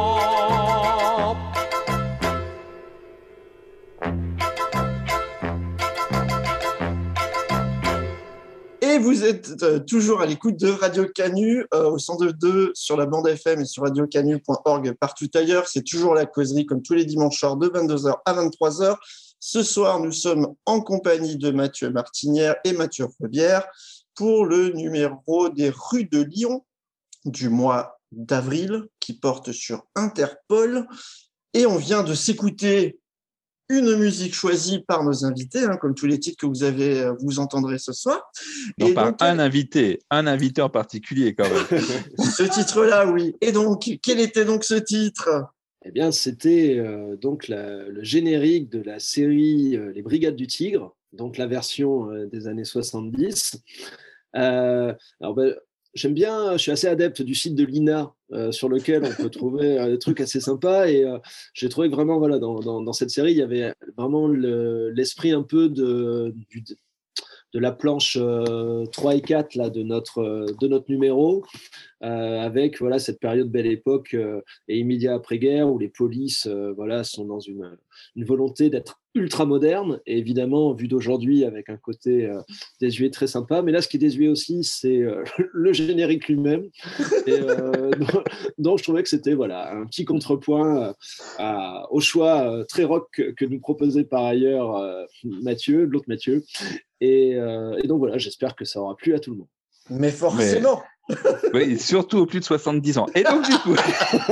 Et vous êtes euh, toujours à l'écoute de Radio Canu euh, au cent deux virgule deux sur la bande F M et sur radio canu point org partout ailleurs. C'est toujours la causerie comme tous les dimanches soirs de vingt-deux heures à vingt-trois heures. Ce soir, nous sommes en compagnie de Mathieu Martinière et Mathieu Rebière pour le numéro des rues de Lyon du mois d'avril qui porte sur Interpol. Et on vient de s'écouter une musique choisie par nos invités, hein, comme tous les titres que vous avez, vous entendrez ce soir. Non, et par donc, un invité, un invité en particulier quand même. ce titre-là, oui. Et donc, quel était donc ce titre ? Eh bien, c'était euh, donc la- le générique de la série euh, Les Brigades du Tigre, donc la version euh, des années soixante-dix. Euh, alors, ben, j'aime bien, je suis assez adepte du site de l'I N A euh, sur lequel on peut trouver euh, des trucs assez sympas. Et euh, j'ai trouvé que vraiment, voilà, dans, dans, dans cette série, il y avait vraiment le- l'esprit un peu de, du, de la planche euh, trois et quatre là, de, notre, euh, de notre numéro. Euh, avec voilà, cette période Belle Époque euh, et immédiat après-guerre où les polices euh, voilà, sont dans une, une volonté d'être ultra moderne et évidemment, vu d'aujourd'hui, avec un côté euh, désuet très sympa. Mais là, ce qui est désuet aussi, c'est euh, le générique lui-même. Et, euh, donc, donc, je trouvais que c'était voilà, un petit contrepoint euh, à, au choix euh, très rock que, que nous proposait par ailleurs euh, Mathieu, l'autre Mathieu. Et, euh, et donc voilà, j'espère que ça aura plu à tout le monde. Mais forcément Mais... Oui, surtout aux plus de soixante-dix ans. Et donc, du coup.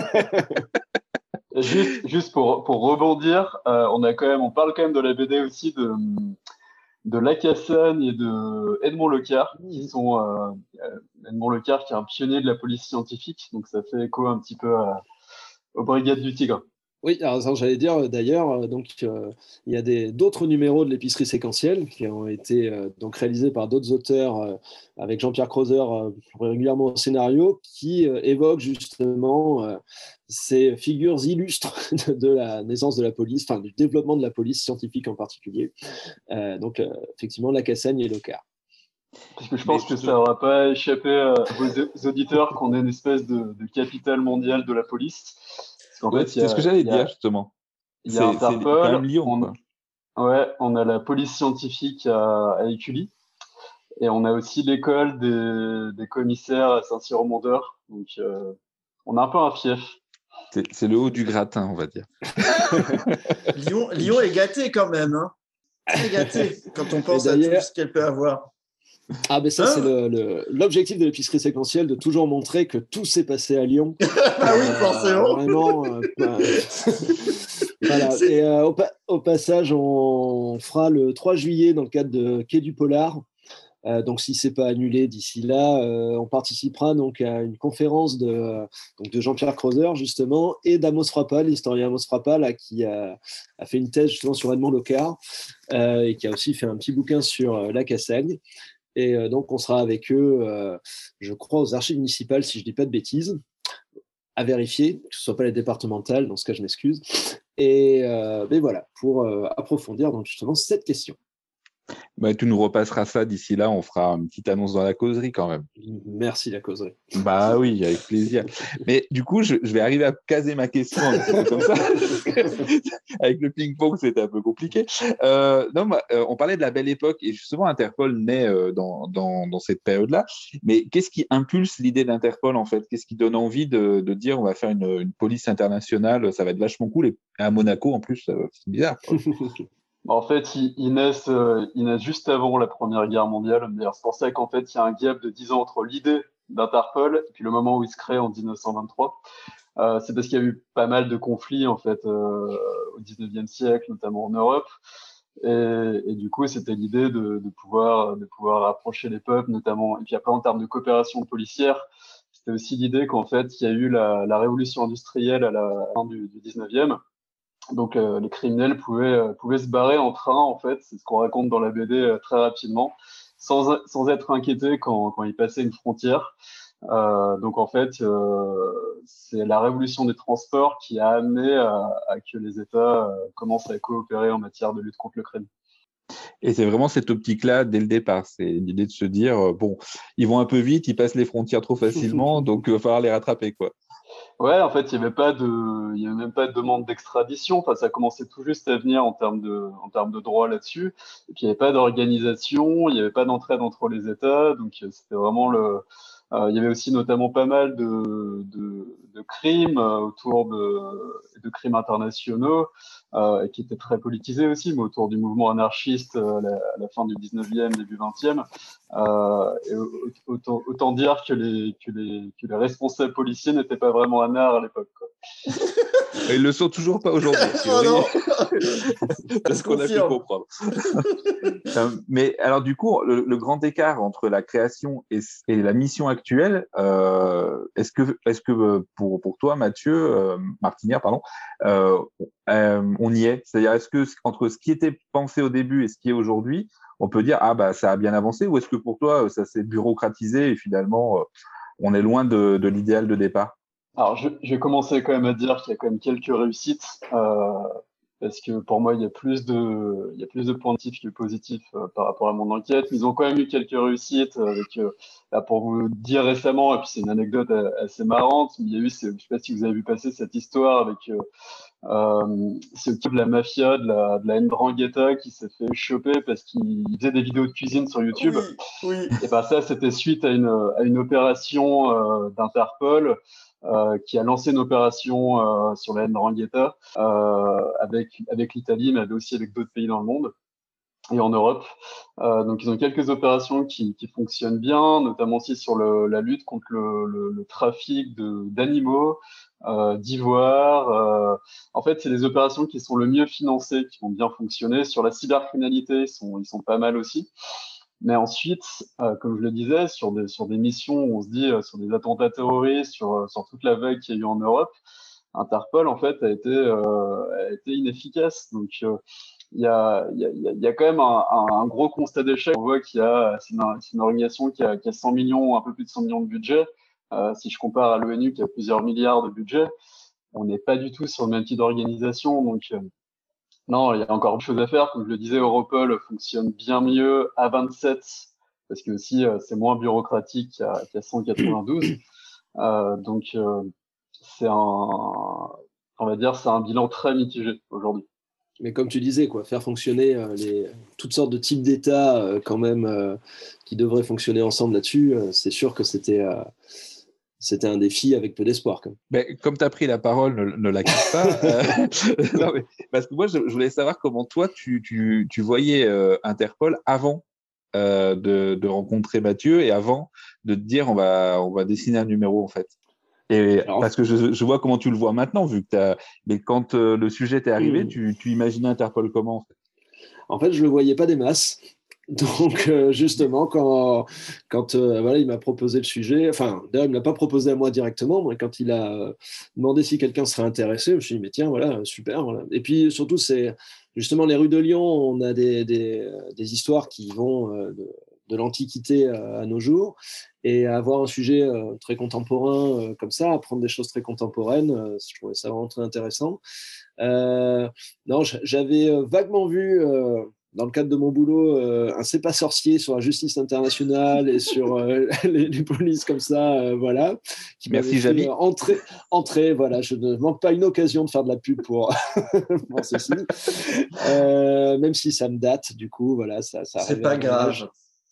Juste, juste pour, pour rebondir, euh, on a quand même, on parle quand même de la B D aussi de, de Lacassagne et de Edmond Lecard, qui sont euh, Edmond Lecard qui est un pionnier de la police scientifique, donc ça fait écho un petit peu à, aux Brigades du Tigre. Oui, alors ça, j'allais dire d'ailleurs, euh, donc euh, il y a des, d'autres numéros de l'épicerie séquentielle qui ont été euh, donc réalisés par d'autres auteurs euh, avec Jean-Pierre Krauser euh, régulièrement au scénario qui euh, évoquent justement euh, ces figures illustres de, de la naissance de la police, enfin du développement de la police scientifique en particulier. Euh, donc euh, effectivement, Lacassagne et Lecard. Parce que je pense Mais que ça n'aura pas échappé à vos auditeurs qu'on est une espèce de, de capitale mondiale de la police. Ouais, c'est ce que j'allais dire, justement. Il y a Interpol, c'est quand même Lyon, on, quoi. Ouais, on a la police scientifique à, à Écully, et on a aussi l'école des, des commissaires à Saint-Cyr-au-Mont-d'Or. Donc, euh, on a un peu un fief. C'est, c'est le haut du gratin, on va dire. Lyon, Lyon est gâté quand même, hein. Très gâté quand on pense à tout ce qu'elle peut avoir. Ah, ben ça, hein c'est le, le, l'objectif de l'épicerie séquentielle, de toujours montrer que tout s'est passé à Lyon. Ah oui, forcément. Euh, vraiment. Euh, bah, voilà. Et euh, au, pa- au passage, on fera le trois juillet dans le cadre de Quai du Polar. Euh, donc, si ce n'est pas annulé d'ici là, euh, on participera donc à une conférence de, euh, donc de Jean-Pierre Krauser, justement, et d'Amos Frappa, l'historien Amos Frappa, là, qui a, a fait une thèse justement sur Edmond Lecard euh, et qui a aussi fait un petit bouquin sur euh, Lacassagne. Et euh, donc, on sera avec eux, euh, je crois, aux archives municipales, si je ne dis pas de bêtises, à vérifier, que ce ne soit pas les départementales, dans ce cas, je m'excuse. Et, euh, mais voilà, pour euh, approfondir donc, justement cette question. Bah, tu nous repasseras ça d'ici là, on fera une petite annonce dans la causerie quand même. Merci la causerie. Bah oui, avec plaisir. Mais du coup, je, je vais arriver à caser ma question un petit peu comme ça. Avec le ping-pong, c'était un peu compliqué. Euh, non, bah, euh, on parlait de la Belle Époque et justement, Interpol naît euh, dans, dans, dans cette période-là. Mais qu'est-ce qui impulse l'idée d'Interpol en fait ? Qu'est-ce qui donne envie de, de dire on va faire une, une police internationale, ça va être vachement cool, et à Monaco en plus, c'est bizarre. En fait, ils naissent, euh, ils naissent juste avant la Première Guerre mondiale. D'ailleurs, c'est pour ça qu'en fait, il y a un gap de dix ans entre l'idée d'Interpol et puis le moment où il se crée en dix-neuf cent vingt-trois. Euh, c'est parce qu'il y a eu pas mal de conflits en fait euh, au dix-neuvième siècle, notamment en Europe. Et, et du coup, c'était l'idée de, de pouvoir, de pouvoir rapprocher les peuples, notamment. Et puis après, en termes de coopération policière, c'était aussi l'idée qu'en fait, il y a eu la, la révolution industrielle à la fin du, du dix-neuvième. Donc euh, les criminels pouvaient, euh, pouvaient se barrer en train, en fait, c'est ce qu'on raconte dans la B D euh, très rapidement, sans, sans être inquiétés quand, quand ils passaient une frontière. Euh, donc en fait, euh, c'est la révolution des transports qui a amené à, à que les États euh, commencent à coopérer en matière de lutte contre le crime. Et c'est vraiment cette optique-là dès le départ. C'est l'idée de se dire, euh, bon, ils vont un peu vite, ils passent les frontières trop facilement, donc il va falloir les rattraper, quoi. Ouais, en fait, il n'y avait pas de, il y avait même pas de demande d'extradition. Enfin, ça commençait tout juste à venir en termes de, en termes de droit là-dessus. Et puis, il n'y avait pas d'organisation, il n'y avait pas d'entraide entre les États. Donc, c'était vraiment le, euh, il y avait aussi notamment pas mal de, de, de crimes, euh, autour de, de crimes internationaux, euh, et qui était très politisé aussi, mais autour du mouvement anarchiste euh, à, la, à la fin du dix-neuvième, début vingtième. Euh, et autant, autant dire que les, que, les, que les responsables policiers n'étaient pas vraiment anards à l'époque, quoi. Ils le sont toujours pas aujourd'hui. Oh non. C'est ce qu'on a pu comprendre. Euh, mais alors du coup, le, le grand écart entre la création et, et la mission actuelle, euh, est-ce que, est-ce que pour pour toi, Mathieu, euh, Martinière, pardon, euh, euh, on y est? C'est-à-dire, est-ce que entre ce qui était pensé au début et ce qui est aujourd'hui, on peut dire ah bah ça a bien avancé, ou est-ce que pour toi ça s'est bureaucratisé et finalement euh, on est loin de, de l'idéal de départ? Alors, je, je vais commencer quand même à dire qu'il y a quand même quelques réussites, euh, parce que pour moi, il y a plus de, il y a plus de points négatifs que positifs euh, par rapport à mon enquête. Ils ont quand même eu quelques réussites avec, euh, là, pour vous dire récemment, et puis c'est une anecdote assez marrante, il y a eu, je sais pas si vous avez vu passer cette histoire avec euh, euh, ce type de la mafia, de la, de la Ndrangheta qui s'est fait choper parce qu'il faisait des vidéos de cuisine sur YouTube. Oui, oui. Et ben ça, c'était suite à une, à une opération euh, d'Interpol. Euh, qui a lancé une opération euh, sur la Ndrangheta euh, avec, avec l'Italie, mais aussi avec d'autres pays dans le monde et en Europe. Euh, donc, ils ont quelques opérations qui, qui fonctionnent bien, notamment aussi sur le, la lutte contre le, le, le trafic de, d'animaux, euh, d'ivoire. Euh, en fait, c'est les opérations qui sont le mieux financées, qui vont bien fonctionner. Sur la cybercriminalité, ils sont, ils sont pas mal aussi. Mais ensuite, euh, comme je le disais, sur des, sur des missions où on se dit, euh, sur des attentats terroristes, sur, sur toute la vague qu'il y a eu en Europe, Interpol, en fait, a été, euh, a été inefficace. Donc, euh, il y a, il y a, il y a quand même un, un, un gros constat d'échec. On voit qu'il y a, c'est une, c'est une organisation qui a, qui a cent millions, un peu plus de cent millions de budget. Euh, si je compare à l'ONU qui a plusieurs milliards de budget, on n'est pas du tout sur le même type d'organisation. Donc, euh, non, il y a encore beaucoup de choses à faire. Comme je le disais, Europol fonctionne bien mieux à vingt-sept, parce que aussi euh, c'est moins bureaucratique qu'à, qu'à cent quatre-vingt-douze. Euh, donc euh, c'est un, on va dire, c'est un bilan très mitigé aujourd'hui. Mais comme tu disais, quoi, faire fonctionner euh, les, toutes sortes de types d'États euh, quand même euh, qui devraient fonctionner ensemble là-dessus, euh, c'est sûr que c'était euh, c'était un défi avec peu d'espoir. Quand même. Ben, comme tu as pris la parole, ne, ne la quitte pas. euh, non, mais, parce que moi, je, je voulais savoir comment toi, tu, tu, tu voyais euh, Interpol avant euh, de, de rencontrer Mathieu et avant de te dire on va, on va dessiner un numéro, en fait. Et Alors, parce que je, je vois comment tu le vois maintenant, vu que t'as... Mais quand euh, le sujet t'est arrivé, mmh. tu, tu imaginais Interpol comment, en fait? En fait, je le voyais pas des masses. Donc, euh, justement, quand, quand euh, voilà, il m'a proposé le sujet, enfin, d'ailleurs, il ne me l'a pas proposé à moi directement, mais quand il a euh, demandé si quelqu'un serait intéressé, je me suis dit, mais tiens, voilà, super. Voilà. Et puis, surtout, c'est justement les rues de Lyon, on a des, des, des histoires qui vont euh, de, de l'Antiquité à, à nos jours, et avoir un sujet euh, très contemporain euh, comme ça, apprendre des choses très contemporaines, euh, je trouvais ça vraiment très intéressant. Euh, non, j'avais vaguement vu... Euh, dans le cadre de mon boulot, euh, un C'est pas sorcier sur la justice internationale et sur euh, les, les polices comme ça, euh, voilà. Qui Merci, Jamy. euh, entrer, entrer, voilà. Je ne manque pas une occasion de faire de la pub pour, pour ceci. Euh, même si ça me date, du coup, voilà. Ça, ça C'est pas grave.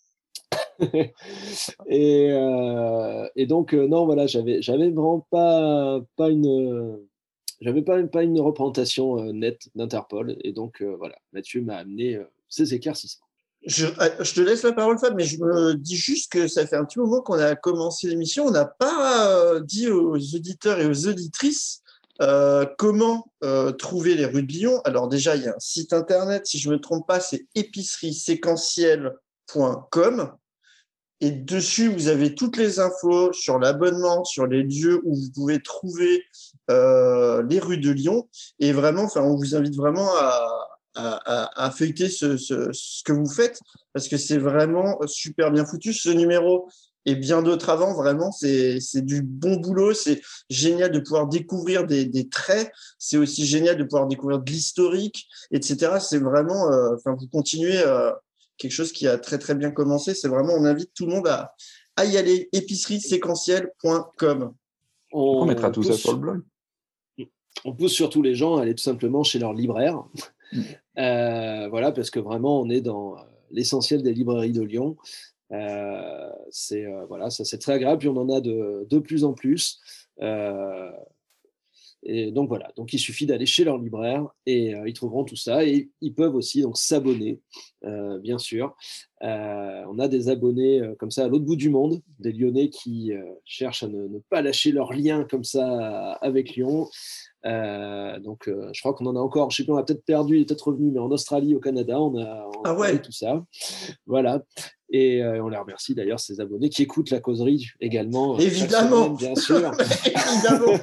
et, euh, et donc, euh, non, voilà, j'avais, j'avais vraiment pas, pas une. J'avais pas, pas une représentation euh, nette d'Interpol. Et donc, euh, voilà, Mathieu m'a amené euh, ces éclaircissements. Je, je te laisse la parole, Fab, mais je me dis juste que ça fait un petit moment qu'on a commencé l'émission. On n'a pas euh, dit aux auditeurs et aux auditrices euh, comment euh, trouver les rues de Lyon. Alors déjà, il y a un site internet, si je ne me trompe pas, c'est épicerie séquentielle point com. Et dessus, vous avez toutes les infos sur l'abonnement, sur les lieux où vous pouvez trouver euh, les rues de Lyon. Et vraiment, enfin, on vous invite vraiment à, à, à feuilleter ce, ce, ce que vous faites parce que c'est vraiment super bien foutu. Ce numéro et bien d'autres avant, vraiment, c'est, c'est du bon boulot. C'est génial de pouvoir découvrir des, des traits. C'est aussi génial de pouvoir découvrir de l'historique, et cetera. C'est vraiment, euh, enfin, vous continuez. Euh, quelque chose qui a très très bien commencé, c'est vraiment, on invite tout le monde à, à y aller, épicerie séquentielle point com. On, on mettra tout ça sur le blog. On pousse surtout les gens à aller tout simplement chez leur libraire, mmh. euh, voilà, parce que vraiment on est dans l'essentiel des librairies de Lyon. Euh, c'est euh, voilà, ça c'est très agréable, puis on en a de, de plus en plus. Euh, et donc voilà, donc il suffit d'aller chez leur libraire et euh, ils trouveront tout ça. Et ils peuvent aussi donc s'abonner, euh, bien sûr. Euh, on a des abonnés euh, comme ça à l'autre bout du monde, des Lyonnais qui euh, cherchent à ne, ne pas lâcher leur lien comme ça avec Lyon. Euh, donc, euh, je crois qu'on en a encore, je sais pas, on a peut-être perdu, il est peut-être revenu, mais en Australie, au Canada, on a, on a Ah ouais. parlé de tout ça. Voilà. Et euh, on les remercie d'ailleurs, ces abonnés qui écoutent la causerie également. Évidemment. Semaine, bien sûr. Évidemment.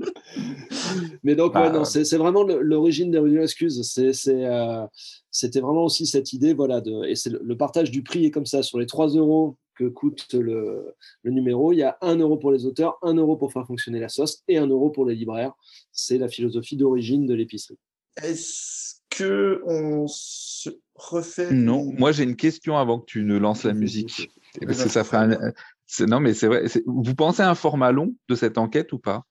Mais donc, Ah, ouais, non, ouais. c'est, c'est vraiment le, l'origine des Rues Excuses. C'est, c'est, euh, c'était vraiment aussi cette idée, voilà, de, et c'est le, le partage du prix est comme ça. Sur les trois euros que coûte le, le numéro, il y a un euro pour les auteurs, un euro pour faire fonctionner la sauce et un euro pour les libraires. C'est la philosophie d'origine de l'épicerie. Est-ce qu'on se refait Non, une- moi j'ai une question avant que tu ne lances la musique. Parce que ça ferait un... c'est... Non, mais c'est vrai. c'est- Vous pensez à un format long de cette enquête ou pas?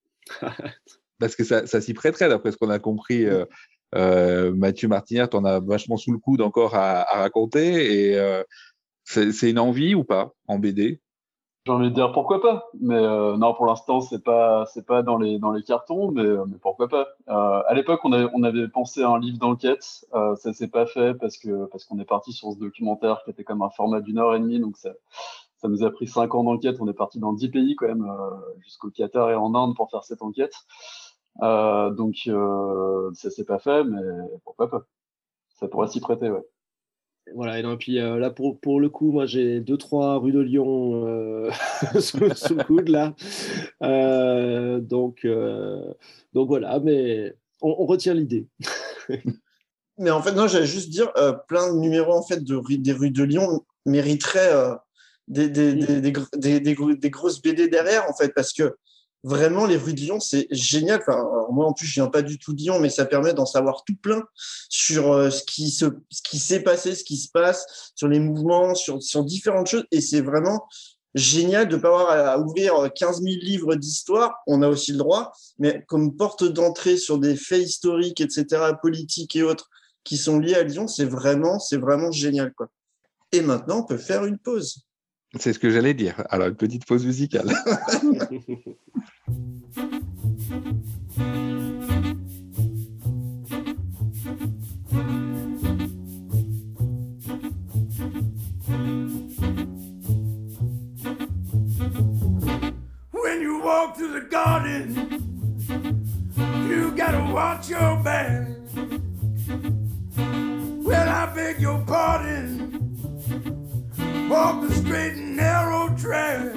Parce que ça, ça s'y prêterait, d'après ce qu'on a compris. Euh, euh, Mathieu Martinière, t'en as vachement sous le coude encore à, à raconter. Et euh, c'est, c'est une envie ou pas en B D? J'ai envie de dire pourquoi pas, mais euh, non, pour l'instant c'est pas c'est pas dans les dans les cartons, mais, euh, mais pourquoi pas. Euh, à l'époque on avait on avait pensé à un livre d'enquête, euh, ça s'est pas fait parce que parce qu'on est parti sur ce documentaire qui était comme un format d'une heure et demie, donc ça ça nous a pris cinq ans d'enquête. On est parti dans dix pays quand même, euh, jusqu'au Qatar et en Inde pour faire cette enquête. Euh, donc euh, ça s'est pas fait, mais pourquoi pas. Ça pourrait s'y prêter, ouais. Voilà, et non, puis euh, là, pour, pour le coup, moi, j'ai deux, trois rues de Lyon euh, sous, sous le coude, là. Euh, donc, euh, donc voilà, mais on, on retient l'idée. Mais en fait, non, j'allais juste dire, euh, plein de numéros en fait, de, rue- des rues de Lyon mériteraient euh, des, des, des, des, gr- des, des gro- des grosses B D derrière, en fait, parce que vraiment, les rues de Lyon, c'est génial. Enfin, alors, moi, en plus, je viens pas du tout de Lyon, mais ça permet d'en savoir tout plein sur euh, ce qui se, ce qui s'est passé, ce qui se passe, sur les mouvements, sur, sur différentes choses. Et c'est vraiment génial de ne pas avoir à, à ouvrir quinze mille livres d'histoire. On a aussi le droit, mais comme porte d'entrée sur des faits historiques, et cetera, politiques et autres, qui sont liés à Lyon, c'est vraiment, c'est vraiment génial, quoi. Et maintenant, on peut faire une pause. C'est ce que j'allais dire. Alors, une petite pause musicale. When you walk through the garden, you gotta watch your back. Well, I beg your pardon. Walk the straight and narrow track.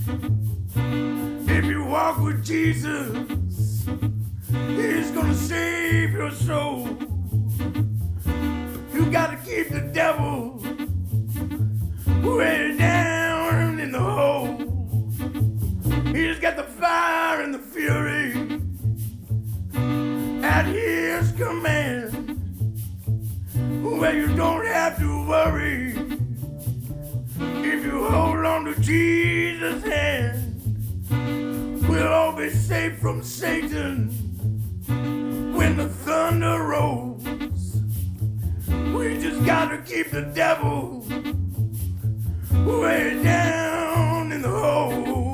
If you walk with Jesus, He's gonna save your soul. You gotta keep the devil way down in the hole. He's got the fire and the fury at His command. Well, you don't have to worry if you hold on to Jesus' hand. We'll all be safe from Satan when the thunder rolls. We just gotta keep the devil way down in the hole.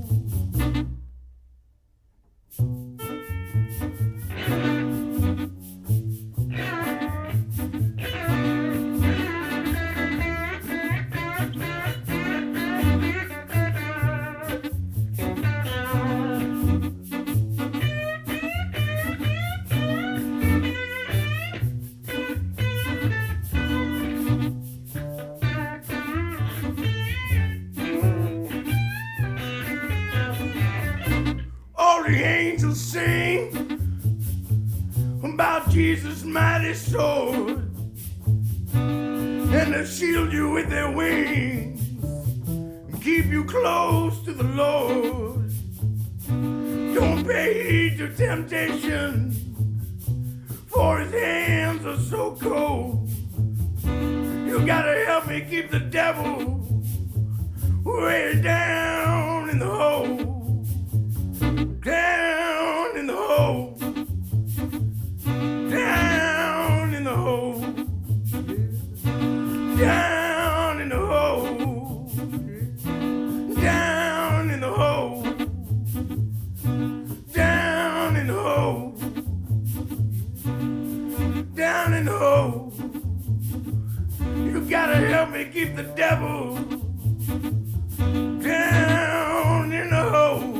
All the angels sing about Jesus' mighty sword, and they'll shield you with their wings and keep you close to the Lord. Don't pay heed to temptation, for His hands are so cold. You gotta help me keep the devil way down in the hole. Down in the hole. Down in the hole. Down in the hole. Down in the hole. help me keep the devil down in the hole.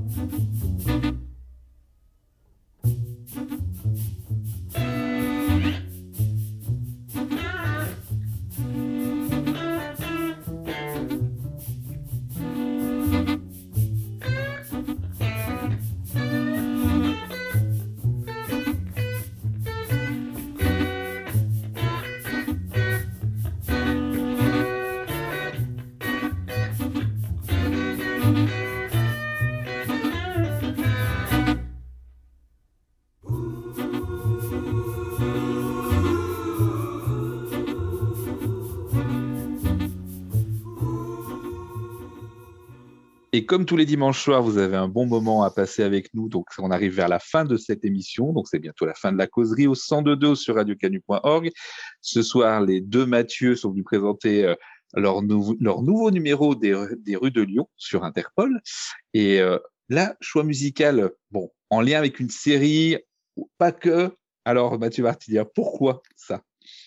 Et comme tous les dimanches soirs, vous avez un bon moment à passer avec nous. Donc, on arrive vers la fin de cette émission. Donc, c'est bientôt la fin de la causerie au cent deux deux sur radio canu point org. Ce soir, les deux Mathieu sont venus présenter euh, leur, nou- leur nouveau numéro des, des rues de Lyon sur Interpol. Et euh, là, choix musical, bon, en lien avec une série, pas que. Alors, Mathieu Martinière, pourquoi ça?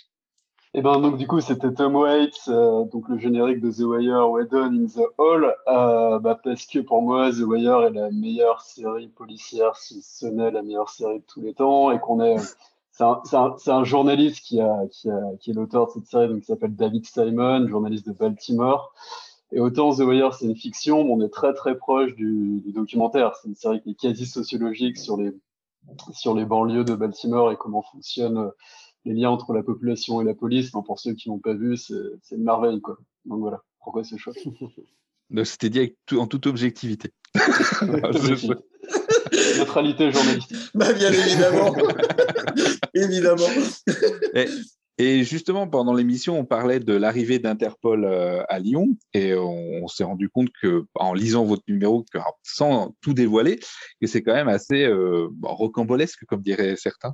Et ben donc du coup c'était Tom Waits, euh, donc le générique de The Wire, Weddon in the Hall, euh, bah, parce que pour moi The Wire est la meilleure série policière, si ce n'est la meilleure série de tous les temps, et qu'on est, c'est un, c'est un, c'est un journaliste qui a, qui a, qui est l'auteur de cette série, donc qui s'appelle David Simon, journaliste de Baltimore. Et autant The Wire c'est une fiction, mais on est très très proche du, du documentaire. C'est une série qui est quasi sociologique sur les sur les banlieues de Baltimore et comment fonctionnent les liens entre la population et la police. Enfin, pour ceux qui l'ont pas vu, c'est, c'est une merveille, quoi. Donc voilà, pourquoi c'est chouette. Donc, c'était dit avec tout- en toute objectivité. Objectivité. Neutralité journalistique. Bah, bien évidemment. Évidemment. Et, et justement, pendant l'émission, on parlait de l'arrivée d'Interpol euh, à Lyon, et on, on s'est rendu compte que, en lisant votre numéro, que, sans tout dévoiler, que c'est quand même assez euh, bon, rocambolesque, comme diraient certains.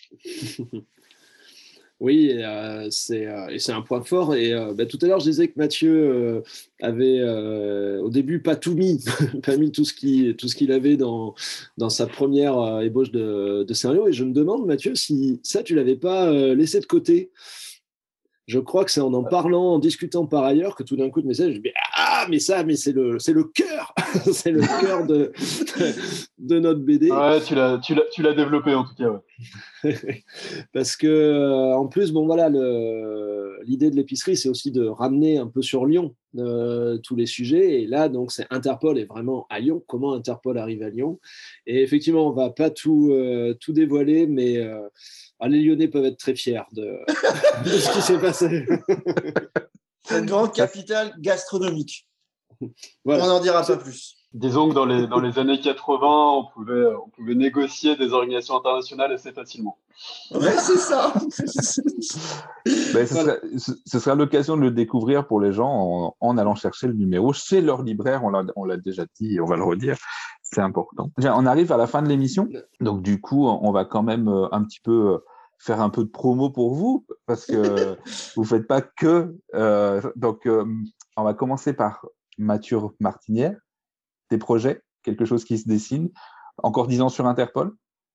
Oui, et, euh, c'est, euh, et c'est un point fort. Et euh, bah, tout à l'heure, je disais que Mathieu euh, avait euh, au début pas tout mis, pas mis tout ce, qui, tout ce qu'il avait dans, dans sa première euh, ébauche de, de scénario. Et je me demande, Mathieu, si ça, tu l'avais pas euh, laissé de côté. Je crois que c'est en en parlant, en discutant par ailleurs, que tout d'un coup, le message, je dis, ah, mais ça, mais c'est le, c'est le cœur, c'est le cœur de, de notre B D. Ouais, tu l'as, tu l'as, tu l'as développé en tout cas. Ouais. Parce que, euh, en plus, bon, voilà, le, l'idée de l'épicerie, c'est aussi de ramener un peu sur Lyon euh, tous les sujets. Et là, donc, c'est Interpol est vraiment à Lyon. Comment Interpol arrive à Lyon? Et effectivement, on ne va pas tout, euh, tout dévoiler, mais euh, ah, les Lyonnais peuvent être très fiers de, de ce qui s'est passé. C'est une grande capitale gastronomique. Voilà. On n'en dira pas plus. Disons que dans les, dans les années quatre-vingts, on pouvait, on pouvait négocier des organisations internationales assez facilement. Ouais, c'est ça. Ben, ce, serait, ce, ce sera l'occasion de le découvrir pour les gens en, en allant chercher le numéro chez leur libraire. On l'a, on l'a déjà dit et on va le redire. C'est important. Déjà, on arrive à la fin de l'émission. Donc, du coup, on va quand même un petit peu faire un peu de promo pour vous parce que vous ne faites pas que. Euh, donc, euh, on va commencer par Mathieu Martinière. Des projets, quelque chose qui se dessine. Encore dix ans sur Interpol?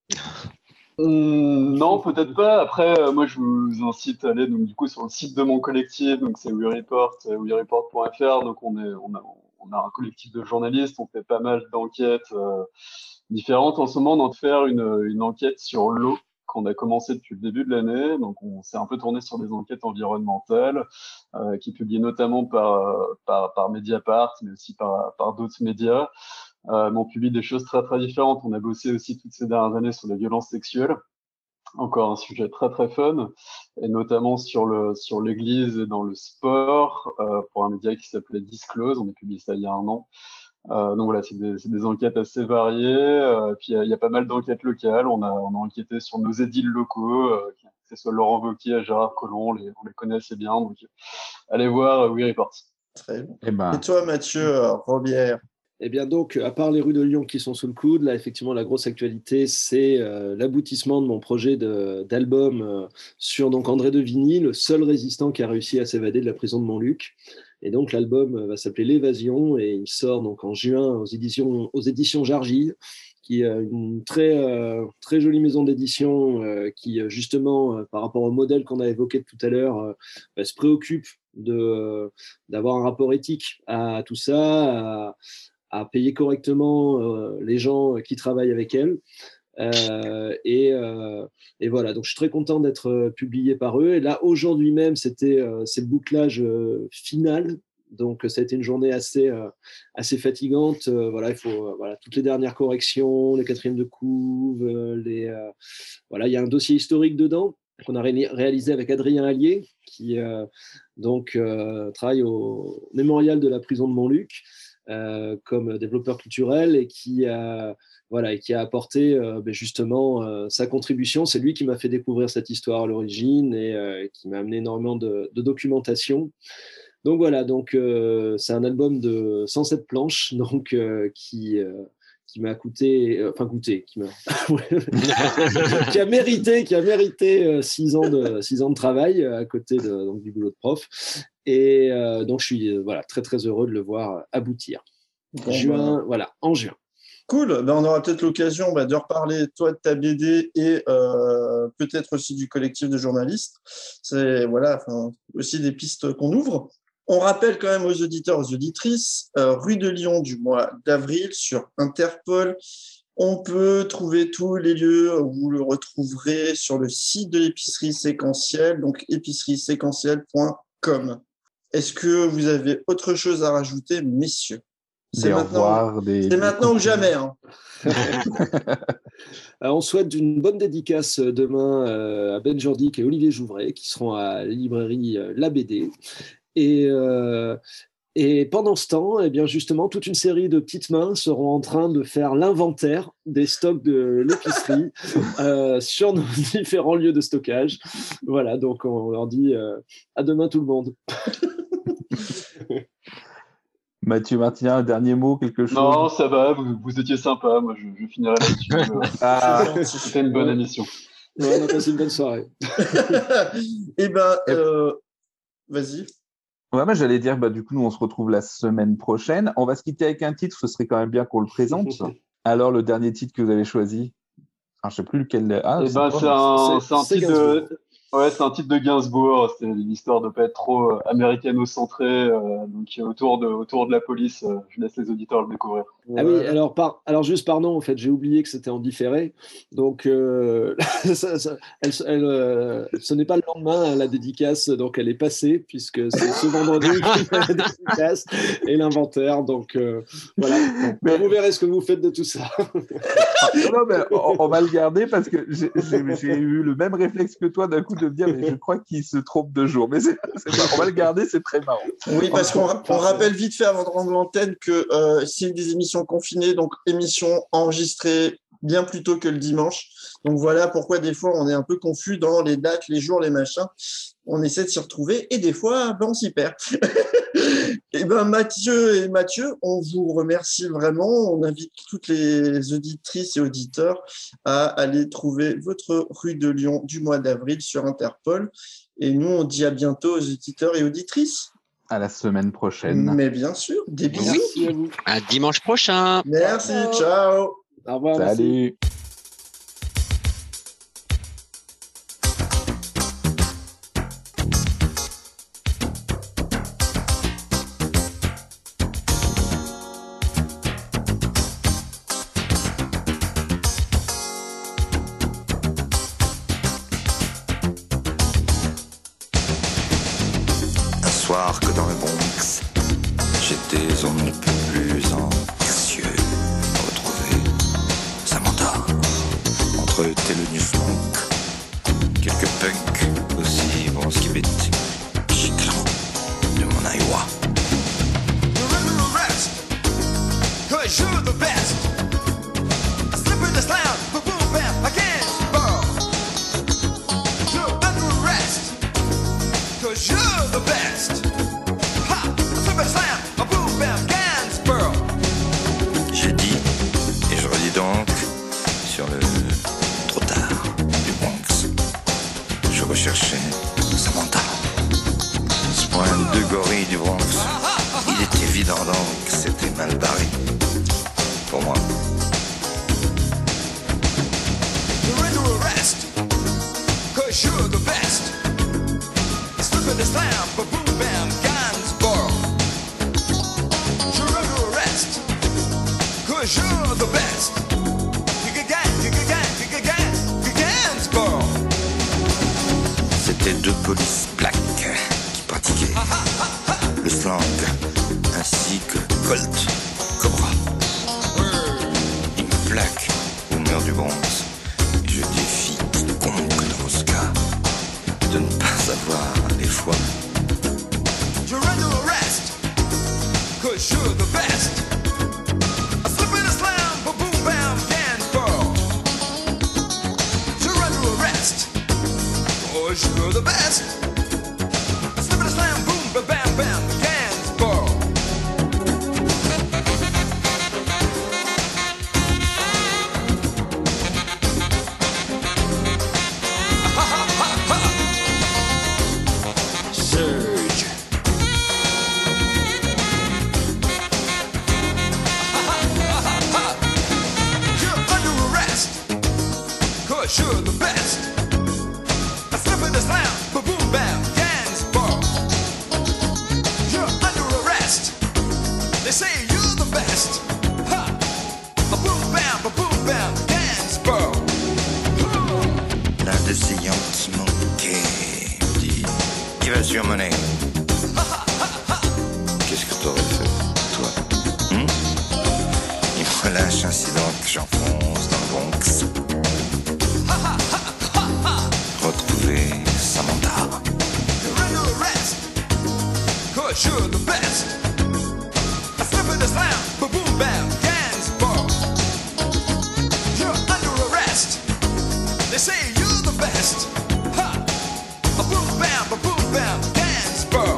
Hum, non, peut-être pas. Après, euh, moi, je vous incite à aller donc du coup sur le site de mon collectif. Donc c'est We Report, euh, we report point f r. Donc on est, on a, on a un collectif de journalistes. On fait pas mal d'enquêtes euh, différentes. En ce moment, on est en train de faire une, une enquête sur l'eau qu'on a commencé depuis le début de l'année. Donc on s'est un peu tourné sur des enquêtes environnementales euh, qui publiées notamment par, par, par Mediapart, mais aussi par, par d'autres médias. Euh, mais on publie des choses très très différentes. On a bossé aussi toutes ces dernières années sur les violences sexuelles, encore un sujet très très fun, et notamment sur le sur l'Église et dans le sport euh, pour un média qui s'appelait Disclose. On a publié ça il y a un an. Euh, donc voilà, c'est des, c'est des enquêtes assez variées. Euh, puis il y, y a pas mal d'enquêtes locales. On a on a enquêté sur nos édiles locaux, euh, que ce soit Laurent Wauquiez, Gérard Collomb, on les, on les connaît assez bien. Donc allez voir euh, We Report. Très bien. Eh ben, Et toi, Mathieu euh, Robière? Eh bien donc, à part les rues de Lyon qui sont sous le coude, là effectivement la grosse actualité c'est euh, l'aboutissement de mon projet de, d'album euh, sur donc André de Vigny, le seul résistant qui a réussi à s'évader de la prison de Montluc. Et donc l'album euh, va s'appeler L'Évasion et il sort donc en juin aux éditions, aux éditions Jargy, qui est une très, euh, très jolie maison d'édition euh, qui justement euh, par rapport au modèle qu'on a évoqué tout à l'heure euh, bah, se préoccupe de, d'avoir un rapport éthique à tout ça, à, à payer correctement euh, les gens qui travaillent avec elle. Euh, et, euh, et voilà, donc je suis très content d'être euh, publié par eux. Et là, aujourd'hui même, c'était euh, c'est le bouclage euh, final. Donc, ça a été une journée assez, euh, assez fatigante. Euh, voilà, il faut euh, voilà, toutes les dernières corrections, les quatrièmes de couve, euh, les, euh, voilà, il y a un dossier historique dedans qu'on a ré- réalisé avec Adrien Allier, qui euh, donc euh, travaille au mémorial de la prison de Montluc euh, comme développeur culturel et qui a voilà, et qui a apporté euh, ben justement euh, sa contribution. C'est lui qui m'a fait découvrir cette histoire à l'origine et euh, qui m'a amené énormément de, de documentation. Donc voilà, donc euh, c'est un album de cent sept planches, donc euh, qui euh, qui m'a coûté, euh, enfin coûté, qui m'a, qui a mérité, qui a mérité euh, six ans de six ans de travail euh, à côté de, donc, du boulot de prof. Et euh, donc je suis euh, voilà très très heureux de le voir aboutir. Bon, juin, bah, voilà, en juin. Cool, ben, on aura peut-être l'occasion bah, de reparler, toi, de ta B D et euh, peut-être aussi du collectif de journalistes. C'est voilà, enfin, aussi des pistes qu'on ouvre. On rappelle quand même aux auditeurs, aux auditrices, euh, rue de Lyon du mois d'avril sur Interpol. On peut trouver tous les lieux, vous le retrouverez sur le site de l'épicerie séquentielle, donc épicerie séquentielle point com. Est-ce que vous avez autre chose à rajouter, messieurs ? C'est Des au maintenant, revoir, des- c'est des maintenant ou coucou. jamais. Hein. Alors, on souhaite une bonne dédicace demain euh, à Ben Jordic et Olivier Jouvray qui seront à la librairie euh, La B D. Et, euh, et pendant ce temps, eh bien justement, toute une série de petites mains seront en train de faire l'inventaire des stocks de l'épicerie euh, sur nos différents lieux de stockage. Voilà, donc on leur dit euh, à demain tout le monde. Mathieu Martinien, un dernier mot, quelque chose? Non, ça va, vous, vous étiez sympa, moi je, je finirai là-dessus. euh, Ah, C'était une bonne émission. Ouais, on a passé une bonne soirée. Eh ben, euh, vas-y. ouais, moi, j'allais dire, bah, du coup, nous, on se retrouve la semaine prochaine. On va se quitter avec un titre, ce serait quand même bien qu'on le présente. Alors, le dernier titre que vous avez choisi? Alors, je sais plus lequel. Ah, Eh c'est ben, toi, c'est mais- un, c'est- c'est un c'est titre Gainsbourg. de, ouais, c'est un titre de Gainsbourg. C'est l'histoire de pas être trop euh, américano-centré. euh, donc euh, autour de, autour de la police, euh, je laisse les auditeurs le découvrir. Ah oui, Voilà. alors, par, alors juste pardon, en fait, j'ai oublié que c'était en différé. Donc, euh, ça, ça- elle, elle, euh, ce n'est pas le lendemain, hein, la dédicace, donc elle est passée, puisque c'est ce vendredi qu'il y a la dédicace et l'inventaire. Donc, euh, voilà. Bon, Mais- vous verrez ce que vous faites de tout ça. Non, non, mais on, on va le garder parce que j'ai j'ai- j'ai eu le même réflexe que toi d'un coup de me dire, mais je crois qu'il se trompe de jour. Mais c'est c'est pas- on va le garder, c'est très marrant. Oui, parce qu'on Parfait. on rappelle vite fait avant de rendre l'antenne que euh, c'est des émissions confinées, donc émissions enregistrées bien plus tôt que le dimanche. Donc voilà pourquoi des fois on est un peu confus dans les dates, les jours, les machins. On essaie de s'y retrouver et des fois ben, on s'y perd. Et ben Mathieu et Mathieu, on vous remercie vraiment. On invite toutes les auditrices et auditeurs à aller trouver votre rue de Lyon du mois d'avril sur Interpol. Et nous, on dit à bientôt aux auditeurs et auditrices. À la semaine prochaine. Mais bien sûr, des bisous. Merci à vous. À dimanche prochain. Merci, ciao. Au revoir. merci. Salut. Un soir que dans le Bronx, j'étais on ne peut plus anxieux. Retrouver Samantha entre Thelonious Monk, quelques punks aussi bons skibit, Chicano de mon Iowa. You're under arrest, cause you're the best. Slip in the slam, boom, boom, bam, against Burl. You're under arrest, cause you're the best. Ha! Slip in the slam, a boom, bam, against Burl. J'ai dit, et je redis donc, sur le trottoir du Bronx, je recherchais Samantha. Ce point de gorille du Bronx, il est évident donc que c'était mal barré. Pour moi. You're under arrest, cause you're the best. Slip in the slam, boom, boom, bam, police black qui pratiquait le slang ainsi que Colt, Cobra. Il me plaque au mur du Bronx. Je défie quiconque dans ce cas de ne pas avoir les fois. You're under arrest, cause you're the best. A slip and a slam, ba boom bam, can fall. You're under arrest, cause you're the best. A slip and a slam, boom, ba bam bam, can fall. Ha ha ha ha. Surge. You're under arrest, cause you're the best. A slip and a slam, ba boom bam, cans fall. You're under arrest, they say you're the best. Ha! A boom bam, ba boom bam, cans fall. L'un de ces Yankees manqués me dit il va sur monnaie. Qu'est-ce que t'aurais fait, toi hmm? Il me relâche incident que j'enfonce dans le Bronx. Retrouver Samantha. You're under arrest, cause you're the best. A slip and a slam, ba boom bam, cans fall. You're under arrest, they say you're the best. Ha! A boom bam, ba boom bam, cans fall.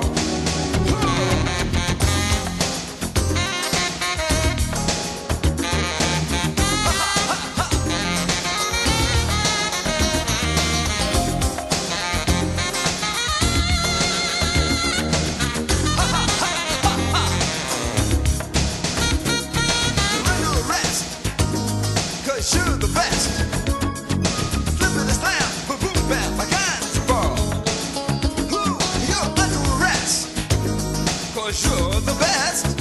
You're under arrest, cause you're the best. Slip and a slam, ba boom bam, my cans fall. Ooh, you're under arrest, cause you're the best.